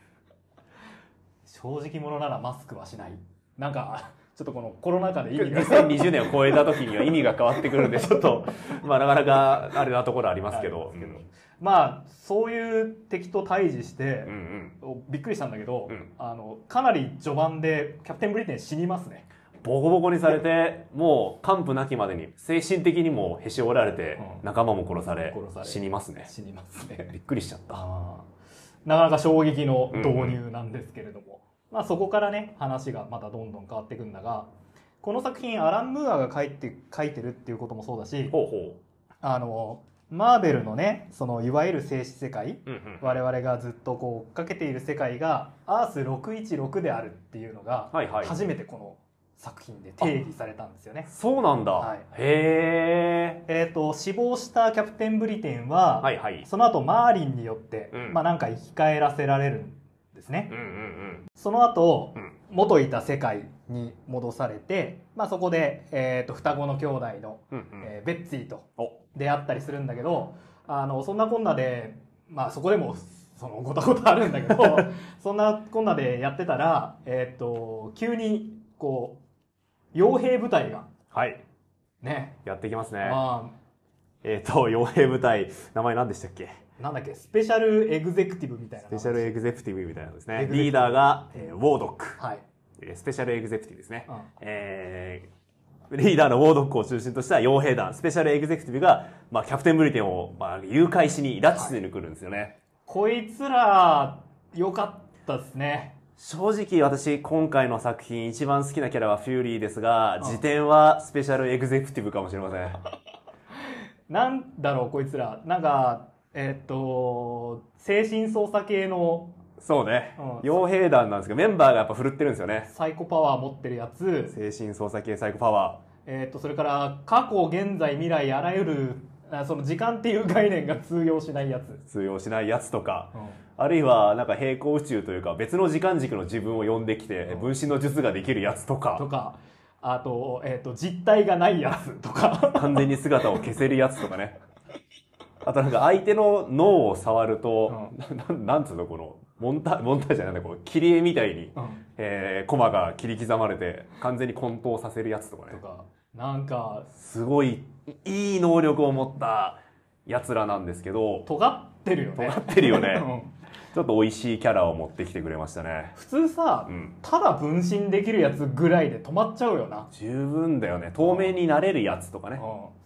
正直者ならマスクはしない。なんか、ちょっとこのコロナ禍で意味が 2020年を超えた時には意味が変わってくるんで、ちょっと、まあなかなかあれなところありますけど。 まあ、そういう敵と対峙して、びっくりしたんだけど、かなり序盤でキャプテンブリテン死にますね。 ボコボコにされて、もう完膚なきまでに精神的にもへし折られて、仲間も殺され死にますね。 死にますね。 びっくりしちゃった。 なかなか衝撃の導入なんですけれども、まあそこからね、話がまたどんどん変わっていくんだが、この作品アラン・ムーアが書いてるっていうこともそうだし、マーベルのね、そのいわゆる静止世界、我々がずっとこう追っかけている世界がアース616であるっていうのが、初めてこの作品で定義されたんですよね。 そうなんだ。はい、へえ。死亡したキャプテンブリテンは、その後マーリンによって、まあなんか生き返らせられるんですね。その後、元いた世界に戻されて、まあそこで、双子の兄弟の、ベッツィと出会ったりするんだけど、そんなこんなで、まあそこでも、そのごたごたあるんだけど、そんなこんなでやってたら、急に、こう、傭兵部隊が。 はい。 ね。 やってきますね。傭兵部隊、名前何でしたっけ？ なんだっけ、スペシャルエグゼクティブみたいな。 スペシャルエグゼクティブみたいなのですね。リーダーが、ウォードック。はい。スペシャルエグゼクティブですね。リーダーのウォードックを中心とした傭兵団、スペシャルエグゼクティブが、まあ、キャプテンブリテンを、まあ、誘拐しに、拉致しに来るんですよね。 こいつら、良かったですね。 正直私今回の作品一番好きなキャラはフューリーですが、時点はスペシャルエグゼクティブかもしれません。 なんだろうこいつら、なんか精神操作系の、 そうね、傭兵団なんですけどメンバーがやっぱ振るってるんですよね。 サイコパワー持ってるやつ、 精神操作系サイコパワー、それから過去現在未来あらゆるその時間っていう概念が通用しないやつとか、あるいはなんか平行宇宙というか別の時間軸の自分を呼んできて分身の術ができるやつとか、 あと、実体がないやつとか完全に姿を消せるやつとかね。あとなんか相手の脳を触ると、なんつうのこのモンタージュじゃないんだ、こう切り絵みたいに、コマが切り刻まれて完全に混沌させるやつとかね。 なんかすごいいい能力を持ったやつらなんですけど、 尖ってるよね。 尖ってるよね。ちょっと美味しいキャラを持ってきてくれましたね。 普通さ、ただ分身できるやつぐらいで止まっちゃうよな。 十分だよね。透明になれるやつとかね。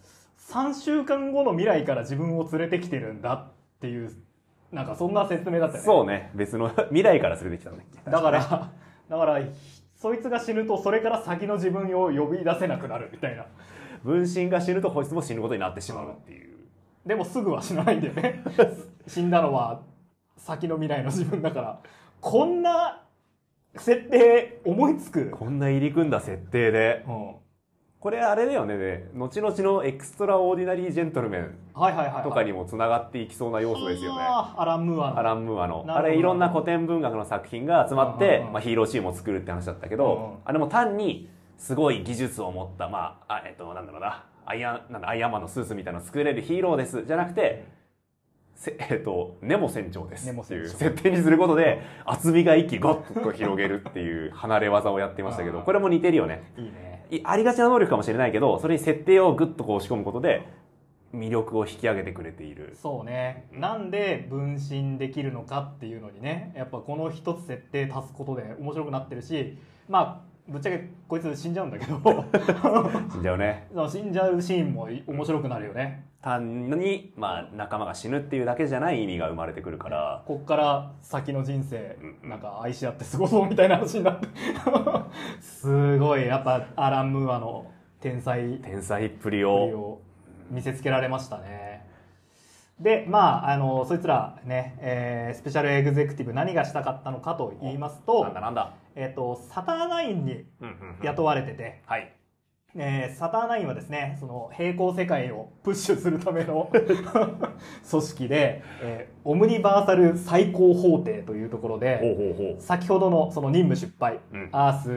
3週間後の未来から自分を連れてきてるんだっていう、なんかそんな説明だったよね。 そうね。別の未来から連れてきたんだっけ。 だからそいつが死ぬとそれから先の自分を呼び出せなくなるみたいな。 分身が死ぬとこいつも死ぬことになってしまうっていう。 でもすぐは死なないんだよね。死んだのは先の未来の自分だから。こんな設定思いつく？ こんな入り組んだ設定で。これあれだよね。後々のエクストラオーディナリージェントルメンとかにもつながっていきそうな要素ですよね。 アラン・ムーアの。 あれいろんな古典文学の作品が集まって、ヒーローチームを作るって話だったけど、あれも単にすごい技術を持った、なんだろうな、アイアンマンのスーツみたいなの作れるヒーローですじゃなくて、ネモ船長ですっていう設定にすることで厚みが一気にゴッと広げるっていう離れ技をやっていましたけど、これも似てるよね。 いいね。 ありがちな能力かもしれないけど、それに設定をグッとこう押し込むことで魅力を引き上げてくれている。 そうね。なんで分身できるのかっていうのにね、やっぱこの一つ設定足すことで面白くなってるし、まあぶっちゃけこいつ死んじゃうんだけど死んじゃうね。 死んじゃうシーンも面白くなるよね。 単に、まあ、仲間が死ぬっていうだけじゃない意味が生まれてくるから、 こっから先の人生、なんか愛し合って過ごそうみたいな話になってすごいやっぱアラン・ムーアの天才っぷりを見せつけられましたね。でまあそいつらね、スペシャルエグゼクティブ何がしたかったのかと言いますと、 なんだサターナインに雇われてて、 はい、 サターナインはですね、その平行世界をプッシュするための組織で、オムニバーサル最高法廷というところで、先ほどのその任務失敗、アース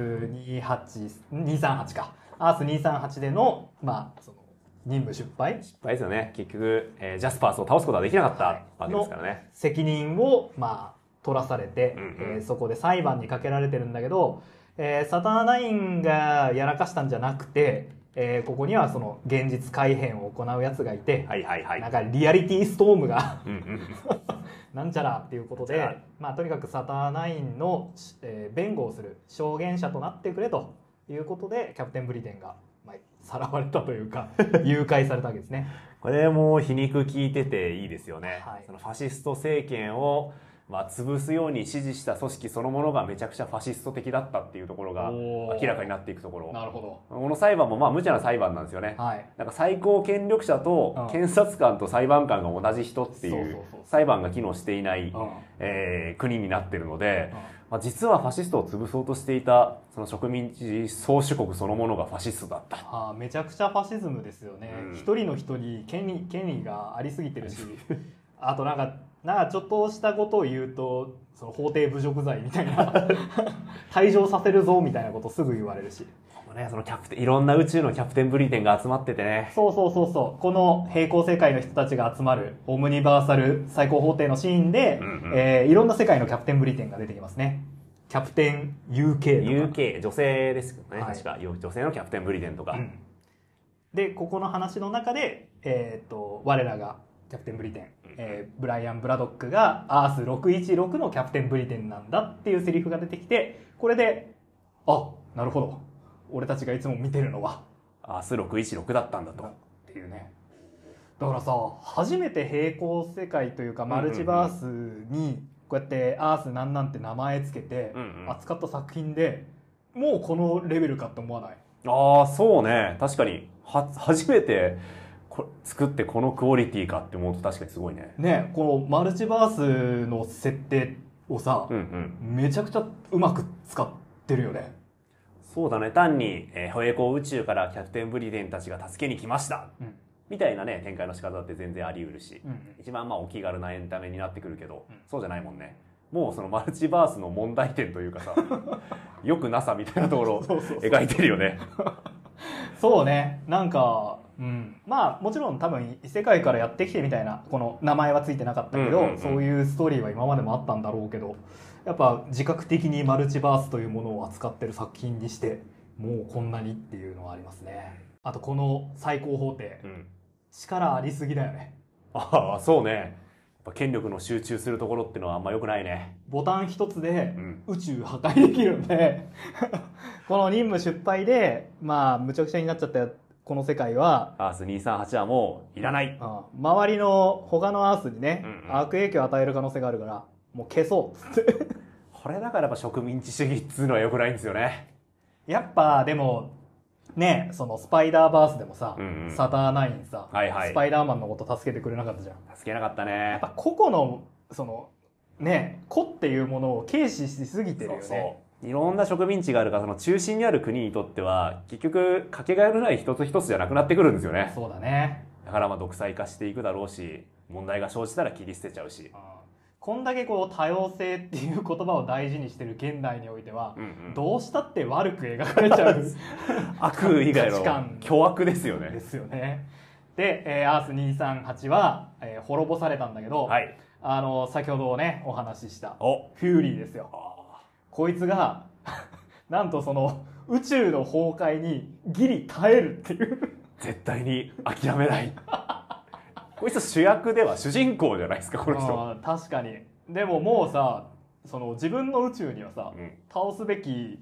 238か、アース238でのまあその任務失敗ですよね。結局、ジャスパースを倒すことはできなかったわけですからね。 責任をまあ取らされて、そこで裁判にかけられてるんだけど、サターナインがやらかしたんじゃなくて、ここにはその現実改変を行うやつがいて、なんかリアリティストームがなんちゃらっていうことで、まあとにかくサターナインの、弁護をする証言者となってくれということで、キャプテンブリテンがさらわれたというか誘拐されたわけですね。 これも皮肉効いてていいですよね。そのファシスト政権を潰すように指示した組織そのものがめちゃくちゃファシスト的だったっていうところが明らかになっていくところ。 なるほど。 この裁判もまあ無茶な裁判なんですよね。なんか最高権力者と検察官と裁判官が同じ人っていう裁判が機能していない国になってるので、実はファシストを潰そうとしていたその植民地宗主国そのものがファシストだった。 めちゃくちゃファシズムですよね。一人の人に権利がありすぎてるしあとなんかちょっとしたことを言うとその法廷侮辱罪みたいな退場させるぞみたいなことすぐ言われるし、 そのいろんな宇宙のキャプテンブリテンが集まっててね。 そうこの平行世界の人たちが集まるオムニバーサル最高法廷のシーンで、いろんな世界のキャプテンブリテンが出てきますね。キャプテン UK とか UK 女性ですけどね、確か女性のキャプテンブリテンとか、 でここの話の中で、我らがキャプテンブリテン、ブライアン・ブラドックがアース616のキャプテンブリテンなんだっていうセリフが出てきて、これでなるほど、俺たちがいつも見てるのはアース616だったんだとっていうね。だからさ、初めて平行世界というかマルチバースにこうやってアースなんなんて名前つけて扱った作品で、もうこのレベルかって思わない？ そうね、確かに初めて作ってこのクオリティかって思うと確かにすごいね。 このマルチバースの設定をさ、めちゃくちゃうまく使ってるよね。 そうだね、単に、平行宇宙からキャプテンブリテンたちが助けに来ました、みたいなね展開の仕方って全然あり得るし、一番お気軽なエンタメになってくるけど、そうじゃないもんね。もうそのマルチバースの問題点というかさよくなさみたいなところを描いてるよね。 そうね、なんかまあもちろん多分異世界からやってきてみたいな、この名前はついてなかったけど、そういうストーリーは今までもあったんだろうけど、やっぱ自覚的にマルチバースというものを扱ってる作品にしてもうこんなにっていうのはありますね。あとこの最高法廷、力ありすぎだよね。 そうね、やっぱ権力の集中するところっていうのはあんま良くないね。 ボタン一つで宇宙破壊できるんでこの任務失敗でむちゃくちゃになっちゃったこの世界はアース238はもういらない、 周りの他のアースにね、悪影響を与える可能性があるからもう消そうっつってこれだからやっぱ植民地主義っつうのは良くないんですよね。 やっぱでもね、そのスパイダーバースでもさ、サターナインさ、スパイダーマンのこと助けてくれなかったじゃん。 助けなかったね。 やっぱ個々のそのね、個っていうものを軽視しすぎてるよね。 いろんな植民地があるから、その中心にある国にとっては結局かけがえのない一つ一つじゃなくなってくるんですよね。 そうだね。 だから独裁化していくだろうし、問題が生じたら切り捨てちゃうし、 こんだけこう多様性っていう言葉を大事にしてる現代においては、どうしたって悪く描かれちゃう悪以外の巨悪ですよね。 ですよね。で、アース238は、滅ぼされたんだけど、先ほどねお話ししたフューリーですよ。こいつがなんとその宇宙の崩壊にギリ耐えるっていう絶対に諦めないこいつ主役では主人公じゃないですか、この人。 確かに。でももうさ、その自分の宇宙にはさ、倒すべき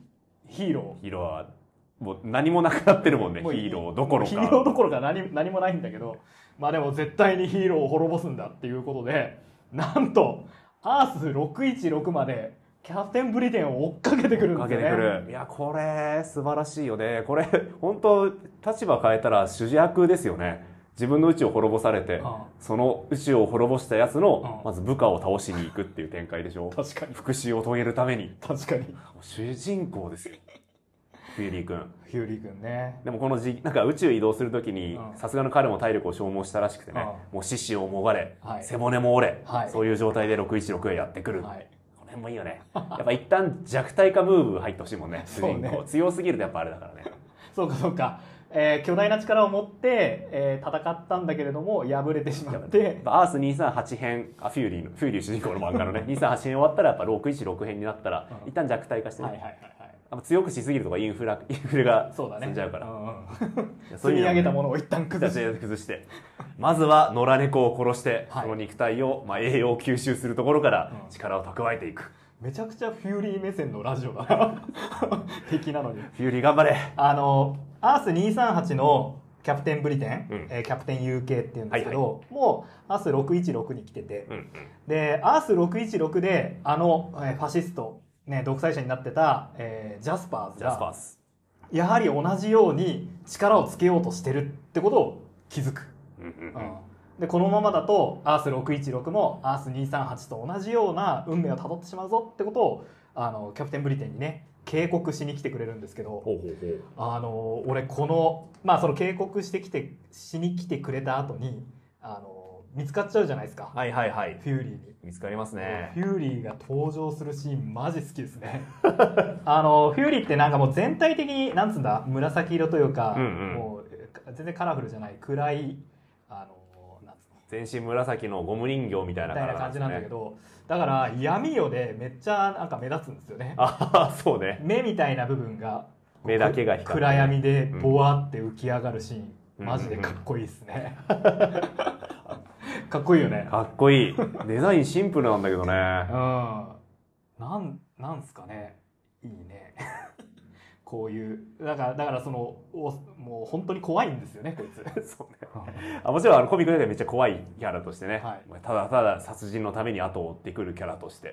ヒーローはもう何もなくなってるもんね。ヒーローどころか。 ヒーローどころか何もないんだけど、まあでも絶対にヒーローを滅ぼすんだっていうことで、なんとアース616までキャプテンブリテンを追っかけてくるんですよね。追っかけてくる。 いや、これ素晴らしいよね。これ本当立場変えたら主役ですよね。自分の宇宙を滅ぼされて、その宇宙を滅ぼしたやつの、まず部下を倒しに行くっていう展開でしょ。 確かに。 復讐を遂げるために。 確かに。 主人公ですよ。フューリー君。 フューリー君ね。 でもこのなんか宇宙移動するときに、さすがの彼も体力を消耗したらしくてね、もう四肢をもがれ、背骨も折れ、そういう状態で616へやってくる。この辺もいいよね。やっぱ一旦弱体化ムーブ入ってほしいもんね。主人公。強すぎるとやっぱあれだからね。 そうかそうか。巨大な力を持って、戦ったんだけれども敗れてしまってアース238編フューリー主人公の漫画のね238編終わったらやっぱ616編になったら、一旦弱体化してね、強くしすぎるとかインフレが進んじゃうから、 積み上げたものを一旦崩してまずは野良猫を殺して、その肉体を、栄養を吸収するところから力を蓄えていく。 めちゃくちゃフューリー目線のラジオだな敵なのに。 フューリー頑張れ。 アース238のキャプテンブリテン、キャプテン UK っていうんですけど、もうアース616に来てて、でアース616でファシスト、ね、独裁者になってた、ジャスパーズがやはり同じように力をつけようとしてるってことを気づく。でこのままだとアース616もアース238と同じような運命をたどってしまうぞってことをキャプテンブリテンにね警告しに来てくれるんですけど、俺このその警告しに来てくれた後に見つかっちゃうじゃないですか。フューリーに見つかりますね。 フューリーが登場するシーンマジ好きですねフューリーってなんかもう全体的になんつうんだ紫色というか、もう全然カラフルじゃない暗い全身紫のゴム人形みたいな感じなんだけど、だから闇夜でめっちゃなんか目立つんですよね。 そうね。 目みたいな部分が目だけが光って暗闇でボワって浮き上がるシーン、マジでかっこいいですねかっこいいよね。 かっこいい。デザインシンプルなんだけどね。 なんすかね。いいねこういうだからもう本当に怖いんですよねこいつそうねもちろんコミックでめっちゃ怖いキャラとしてね、ただただ殺人のために後を追ってくるキャラとして、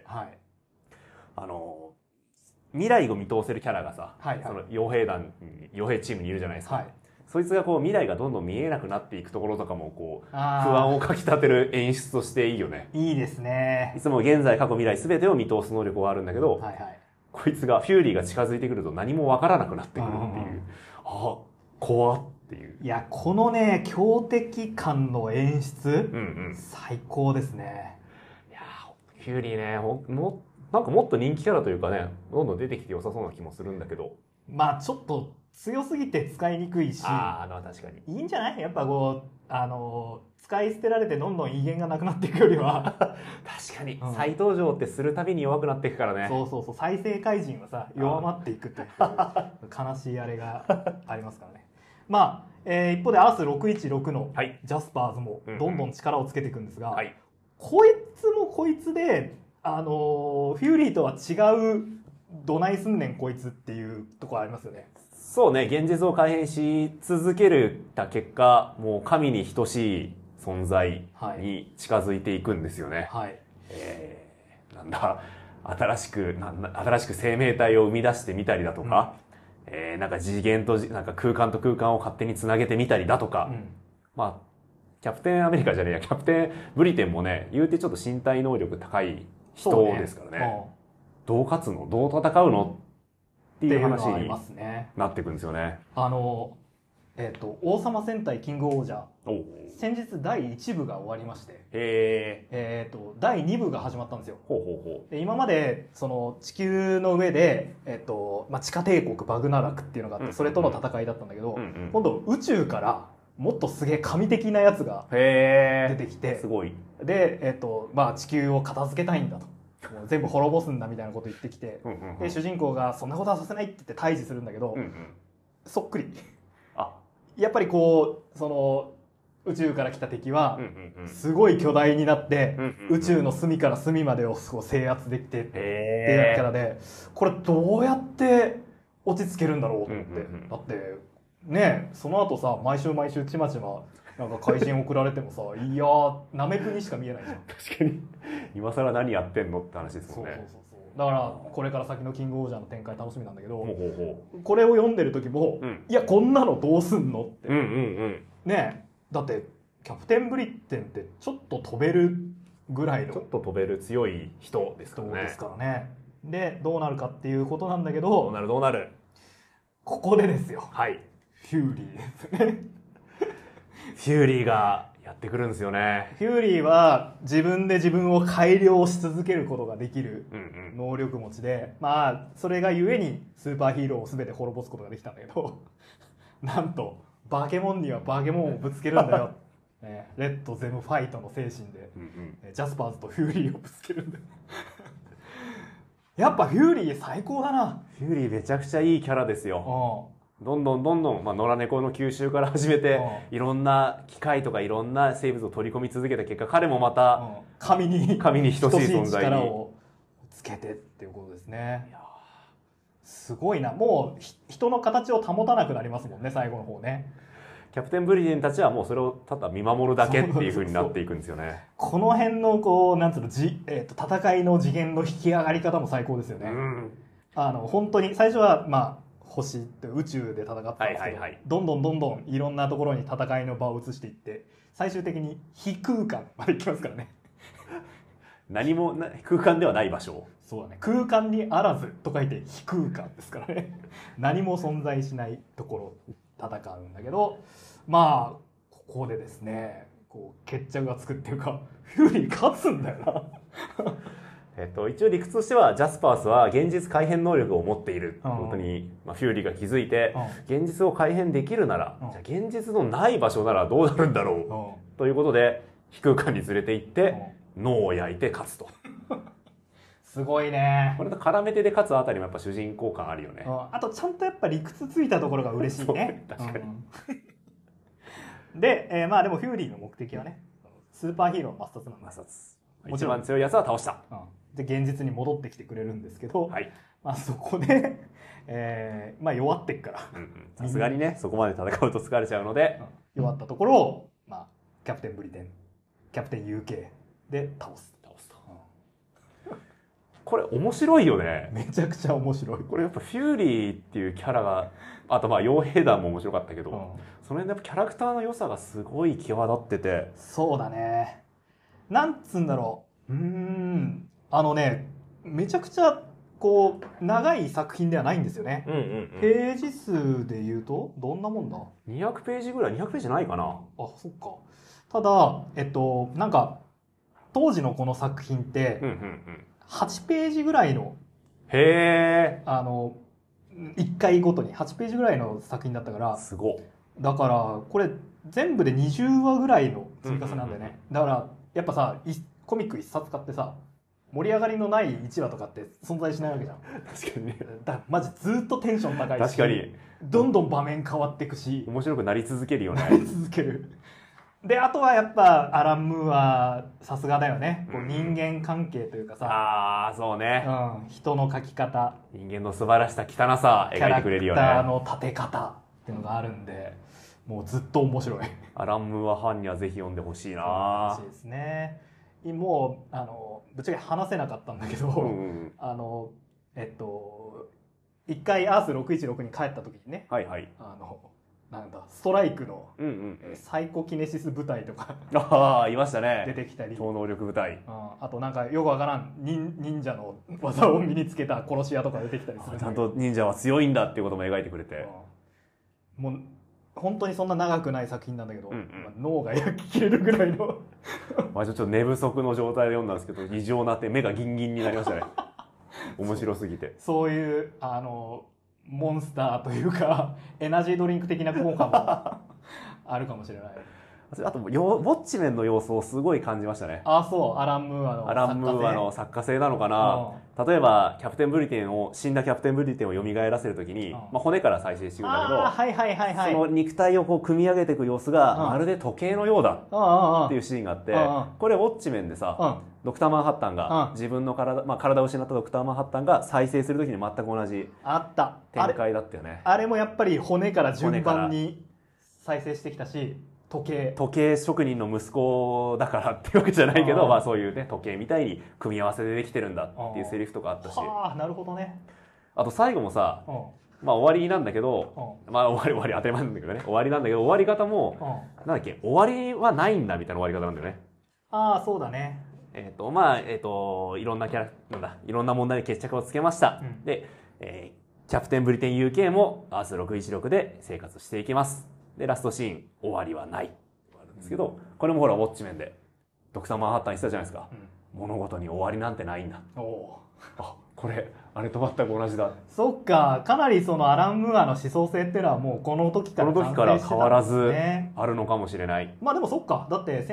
未来を見通せるキャラがさ、その傭兵チームにいるじゃないですか、そいつがこう未来がどんどん見えなくなっていくところとかもこう不安をかきたてる演出としていいよね。 いいですね。 いつも現在過去未来全てを見通す能力はあるんだけど、こいつがフューリーが近づいてくると何も分からなくなってくるっていう、怖っていう。 いやこのね強敵感の演出、最高ですね。 いやフューリーねなんかもっと人気キャラというかねどんどん出てきて良さそうな気もするんだけど、 ちょっと強すぎて使いにくいし、 確かにいいんじゃない？やっぱこう使い捨てられてどんどん威厳がなくなっていくよりは確かに、再登場ってするたびに弱くなっていくからね。 そう再生怪人はさ弱まっていくという悲しいあれがありますからね一方でアース616のジャスパーズもどんどん力をつけていくんですが、こいつもこいつでフューリーとは違うどないすんねんこいつっていうところありますよね。 そうね、現実を改変し続けた結果もう神に等しい存在に近づいていくんですよね。なんだ新しく生命体を生み出してみたりだとか、なんか次元となんか空間と空間を勝手につなげてみたりだとか、キャプテンアメリカじゃねえやキャプテンブリテンもね言うてちょっと身体能力高い人ですからね。どう勝つのどう戦うのっていう話になっていくんですよね。 王様戦隊キングオージャー先日第1部が終わりまして、第2部が始まったんですよ。で今までその地球の上で、地下帝国バグナラクっていうのがあってそれとの戦いだったんだけど、今度宇宙からもっとすげえ神的なやつが出てきて、 すごいで、地球を片付けたいんだと。もう全部滅ぼすんだみたいなこと言ってきて、で主人公がそんなことはさせないって言って対峙するんだけど、そっくりやっぱりこうその宇宙から来た敵はすごい巨大になって宇宙の隅から隅までを制圧できてっていうキャラで、これどうやって落ち着けるんだろうと思って、だってねその後さ毎週ちまちまなんか怪人送られてもさいやなめくにしか見えないじゃん。 確かに今更何やってんのって話ですもんね。 だからこれから先のキングオージャーの展開楽しみなんだけど、これを読んでる時も、いやこんなのどうすんのって、ねだってキャプテンブリテンってちょっと飛べるぐらいのちょっと飛べる強い人ですからね。でどうなるかっていうことなんだけど、 どうなるここでですよ、 はい、 フューリーですね。 フューリーがやってくるんですよね。 フューリーは自分で自分を改良し続けることができる能力持ちで、まあそれがゆえにスーパーヒーローを全て滅ぼすことができたんだけどなんとバケモンにはバケモンをぶつけるんだよレッドゼムファイトの精神で、ジャスパーズとフューリーをぶつけるんだよやっぱフューリー最高だな。 フューリーめちゃくちゃいいキャラですよ。どんどん、まあ、野良猫の吸収から始めて、いろんな機械とかいろんな生物を取り込み続けた結果、彼もまた神に等しい存在に力をつけてっていうことですね。いやすごいな。もう人の形を保たなくなりますもんね最後の方ね。 キャプテンブリテンたちはもうそれをただ見守るだけっていう風になっていくんですよね。 この辺のこうなんつうの戦いの次元の引き上がり方も最高ですよね。本当に最初はまあ星って宇宙で戦ってたんですけど、どんどんいろんなところに戦いの場を移していって最終的に非空間まで行きますからね何も空間ではない場所。 そうだね、空間にあらずと書いて非空間ですからね何も存在しないところ戦うんだけど、まあここでですねこう決着がつくっていうかフューリー勝つんだよな一応理屈としてはジャスパースは現実改変能力を持っていることに、フューリーが気づいて、現実を改変できるなら、じゃあ現実のない場所ならどうなるんだろう、ということで非空間に連れて行って脳を焼いて勝つとすごいね。 これと絡めてで勝つあたりもやっぱ主人公感あるよね。 あとちゃんとやっぱ理屈ついたところが嬉しいね確かに、 で、まあでもフューリーの目的はねスーパーヒーロー抹殺なんです。 一番強いやつは倒した、 で現実に戻ってきてくれるんですけど、まあ、そこで、まあ、弱ってっからさすがにねそこまで戦うと疲れちゃうので、 弱ったところを、まあ、キャプテンブリテンキャプテン UK で倒すと、 これ面白いよね。 めちゃくちゃ面白い。 これやっぱフューリーっていうキャラがあとまあ傭兵団も面白かったけど、その辺でやっぱキャラクターの良さがすごい際立ってて。 そうだね、なんつうんだろう、あのねめちゃくちゃこう長い作品ではないんですよね。ページ数でいうとどんなもんだ。 200ページぐらい。200ページないかな。 あ、そっか。ただなんか当時のこの作品って8ページぐらいの1回ごとに8ページぐらいの作品だったから、 すご。 だからこれ全部で20話ぐらいの積み重ねなんだよね。だからやっぱさコミック1冊買ってさ盛り上がりのない1話とかって存在しないわけじゃん。 確かにね。 だマジずっとテンション高いし、 確かにどんどん場面変わっていくし面白くなり続けるよね。 なり続ける。であとはやっぱアラン・ムーはさすがだよね、こう人間関係というかさ、 そうね、 人の描き方、 人間の素晴らしさ汚さ描いてくれるよね。 キャラクターの立て方っていうのがあるんでもうずっと面白い。 アラン・ムーアファンにはぜひ読んでほしいな。 欲しいですね。もうぶっちゃけ話せなかったんだけど、一回アース616に帰った時にね、なんだストライクのサイコキネシス部隊とかいましたね、 出てきたり、 超能力部隊、 あとなんかよくわからん忍者の技を身につけた殺し屋とか出てきたりする。 ちゃんと忍者は強いんだっていうことも描いてくれて、 もう本当にそんな長くない作品なんだけど、脳が焼き切れるぐらいのちょっと寝不足の状態で読んだんですけど異常なって目がギンギンになりましたね面白すぎて。 そういうモンスターというかエナジードリンク的な効果もあるかもしれない。 あとウォッチメンの要素をすごい感じましたね。 そうアラン・ムーアの作家性なのかな。例えばキャプテンブリテンを死んだキャプテンブリテンを蘇らせるときに、骨から再生していくんだけど、その肉体をこう組み上げていく様子がまるで時計のようだっていうシーンがあって、これウォッチメンでさ、ドクター・マンハッタンが自分の体を失ったドクター・マンハッタンが再生するときに全く同じ展開だったよね。 あれもやっぱり骨から順番に再生してきたし、時計職人の息子だからっていうわけじゃないけど、そういうね時計みたいに組み合わせでできてるんだっていうセリフとかあったし、 なるほどね。 あと最後もさ、終わりなんだけど、終わり当たり前なんだけどね、終わりなんだけど、終わり方もなんだっけ、終わりはないんだみたいな終わり方なんだよね。 そうだね。 いろんないろんな問題に決着をつけました。で、キャプテンブリテン UK もアース616で生活していきます。でラストシーン終わりはないあるんですけど、これもほらウォッチメンでドクター・マンハッタン言ってたじゃないですか、物事に終わりなんてないんだ。これあれと全く同じだ。 そっか、かなりそのアラン・ムーアの思想性っていうのはもうこの時から変わらずあるのかもしれない。 でもそっか、だって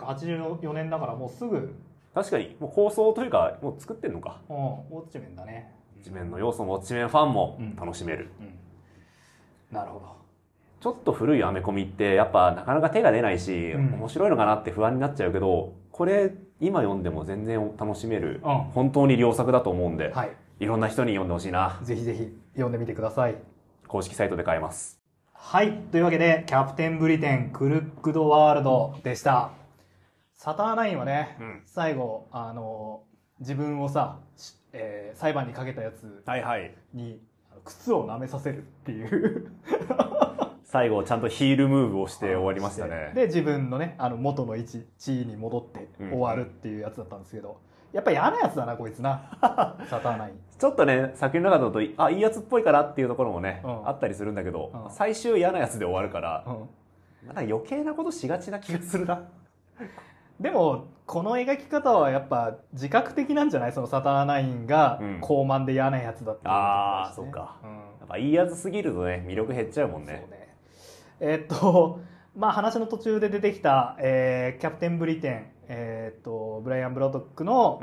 1984年だからもうすぐ。 確かにもう構想というかもう作ってんのか。 ウォッチメンだね。 ウォッチメンの要素もウォッチメンファンも楽しめる。 なるほど。 ちょっと古いアメコミってやっぱなかなか手が出ないし、面白いのかなって不安になっちゃうけど、これ今読んでも全然楽しめる、本当に良作だと思うんで、いろんな人に読んでほしいな。 ぜひぜひ読んでみてください。 公式サイトで買えます。 はい、というわけでキャプテンブリテンクルックドワールドでした。サターナインはね、最後自分をさ、裁判にかけたやつに靴を舐めさせるっていう最後ちゃんとヒールムーブをして終わりましたね。 で自分のね元の地位に戻って終わるっていうやつだったんですけど、やっぱり嫌なやつだなこいつなサターナイン。 ちょっとね作品の中だといいやつっぽいからっていうところもね、あったりするんだけど、最終嫌なやつで終わるから、なんか余計なことしがちな気がするな。 でもこの描き方はやっぱ自覚的なんじゃない？そのサターナインが高慢で嫌なやつだっていうことだしね。 そうか、やっぱいいやつすぎるとね魅力減っちゃうもんね。 話の途中で出てきた、キャプテンブリテン、ブライアン・ブロドックの、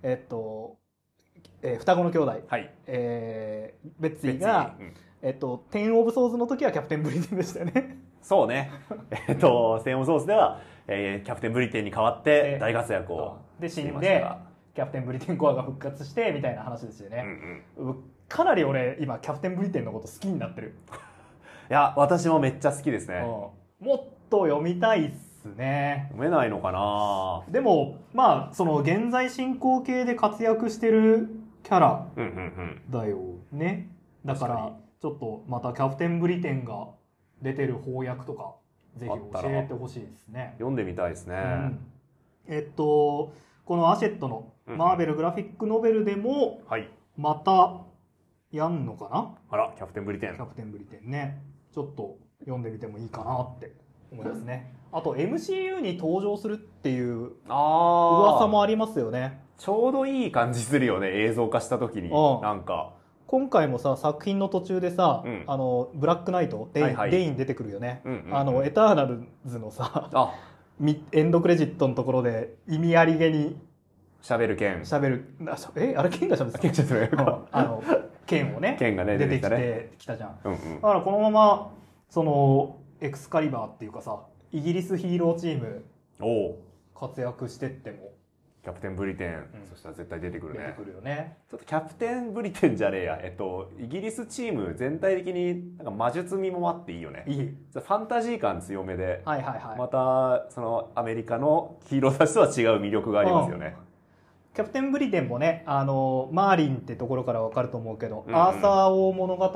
双子の兄弟、ベッツィが、テン・オブ・ソーズの時はキャプテンブリテンでしたよね。 そうね。テン・オブ・ソーズでは、キャプテンブリテンに代わって大活躍をしていましたが、キャプテンブリテンコアが復活してみたいな話ですよね。かなり俺今キャプテンブリテンのこと好きになってる。 いや私もめっちゃ好きですね。 もっと読みたいっすね。 読めないのかな。 でもその現在進行形で活躍してるキャラだよね。だからちょっとまたキャプテンブリテンが出てる翻訳とかぜひ教えてほしいですね。 読んでみたいですね。 このアシェットのマーベルグラフィックノベルでもまたやんのかな。 キャプテンブリテン。 キャプテンブリテンね。ちょっと読んでみてもいいかなって思いますね。あと MCU に登場するっていう噂もありますよね。 ちょうどいい感じするよね、映像化した時に。なんか今回もさ作品の途中でさ、ブラックナイトデイン出てくるよね。エターナルズのさエンドクレジットのところで意味ありげに喋る剣。 あれ剣が喋ってた。剣をね出てきたじゃん。だからこのままそのエクスカリバーっていうかさイギリスヒーローチーム活躍してってもキャプテンブリテン、そしたら絶対出てくるね。 出てくるよね。 ちょっとキャプテンブリテンじゃねえや、イギリスチーム全体的になんか魔術味もあっていいよね。ファンタジー感強めで、またそのアメリカのヒーローたちとは違う魅力がありますよね。 キャプテンブリテンもね、マーリンってところから分かると思うけど、アーサー王物語、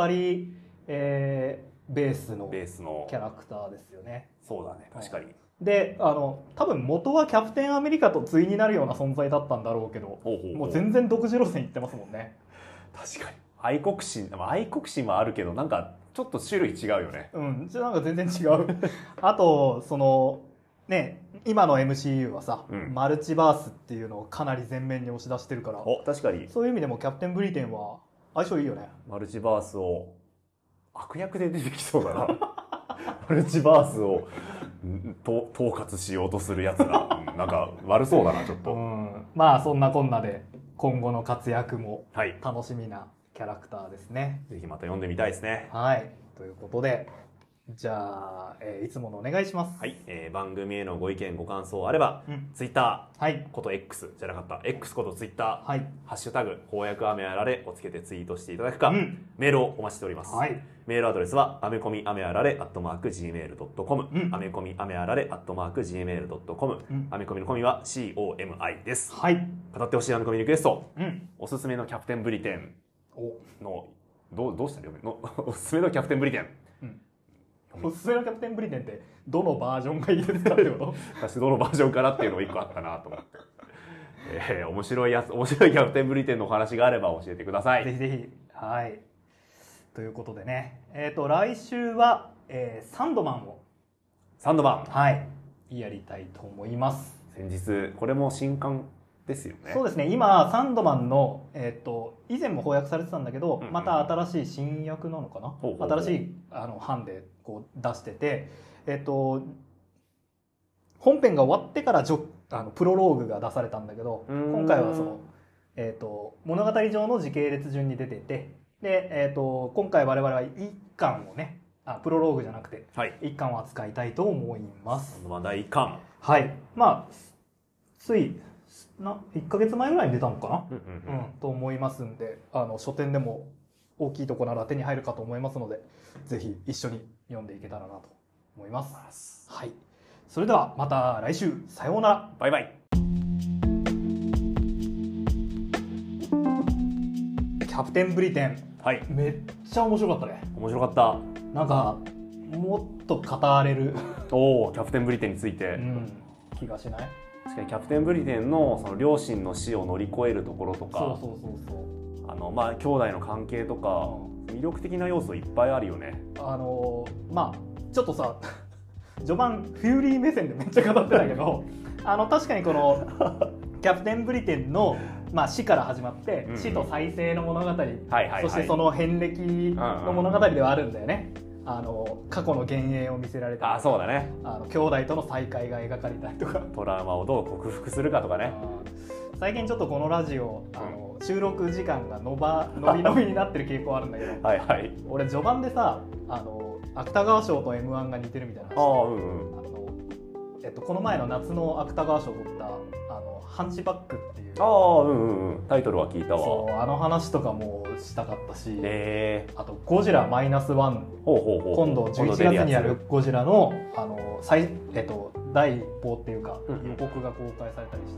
ベースのキャラクターですよね。 そうだね、確かに。 で多分元はキャプテンアメリカと対になるような存在だったんだろうけど、もう全然独自路線行ってますもんね。 確かに愛国心はあるけどなんかちょっと種類違うよね。 じゃなんか全然違う。あとそのね、今の MCU はさ、マルチバースっていうのをかなり前面に押し出してるから、 確かにそういう意味でもキャプテンブリテンは相性いいよね。 マルチバースを悪役で出てきそうだな。マルチバースを統括しようとするやつがなんか悪そうだなちょっと、 まあそんなこんなで今後の活躍も楽しみなキャラクターですね。 ぜひまた読んでみたいですね。 はい、ということでじゃあ、いつものお願いします。 はい、番組へのご意見ご感想あれば、ツイッターこと X じゃなかった X ことツイッター、ハッシュタグ翻訳雨あられをつけてツイートしていただくか、メールをお待ちしております。メールアドレスはアメコミアメあられ@gmail.com、アメコミアメあられ@gmail.com、アメコミのコミは COMI です。語ってほしいアメコミリクエスト、おすすめのキャプテンブリテンのどうしたのおすすめのキャプテンブリテン、 おすすめのキャプテンブリテンってどのバージョンがいいですかってこと？ 私どのバージョンかなっていうのも一個あったなと思って。面白いキャプテンブリテンのお話があれば教えてください。 ぜひぜひ。はい。ということでね、来週は、サンドマンはいやりたいと思います。 先日これも新刊ですよね。 そうですね。今サンドマンの以前も翻訳されてたんだけど、また新しい新訳なのかな、新しい版でこう出してて、本編が終わってからプロローグが出されたんだけど、今回はその物語上の時系列順に出てて、で今回我々は1巻をね、プロローグじゃなくて1巻を扱いたいと思います。 第1巻。 はい。まあつい1ヶ月前ぐらいに出たのかな、と思いますんで、書店でも大きいとこなら手に入るかと思いますので、ぜひ一緒に読んでいけたらなと思います。はい。それではまた来週、さようなら。 バイバイ。 キャプテンブリテン、めっちゃ面白かったね。 面白かった。 なんかもっと語れるキャプテンブリテンについて、 気がしない？ 確かにキャプテンブリテンのその両親の死を乗り越えるところとか、まあ兄弟の関係とか、魅力的な要素いっぱいあるよね。 まあちょっとさ序盤フューリー目線でめっちゃ語ってたけど確かにこのキャプテンブリテンの死から始まって、死と再生の物語、そしてその遍歴の物語ではあるんだよね。過去の幻影を見せられたり、 そうだね、 兄弟との再会が描かれたりとか、 トラウマをどう克服するかとかね。 最近ちょっとこのラジオ収録時間が伸びになってる傾向あるんだけど俺序盤でさ芥川賞と M1 が似てるみたいな話、この前の夏の芥川賞を取ったハンチバックっていうタイトルは聞いたわ。 そう、話とかもしたかったし、あとゴジラ-1、今度11月にやるゴジラの第一報っていうか予告が公開されたりして、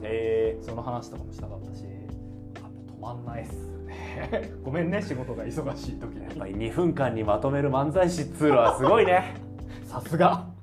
その話とかもしたかったし、止まんないっすねごめんね、仕事が忙しい時に。 やっぱり2分間にまとめる漫才師っつうのはすごいねさすが。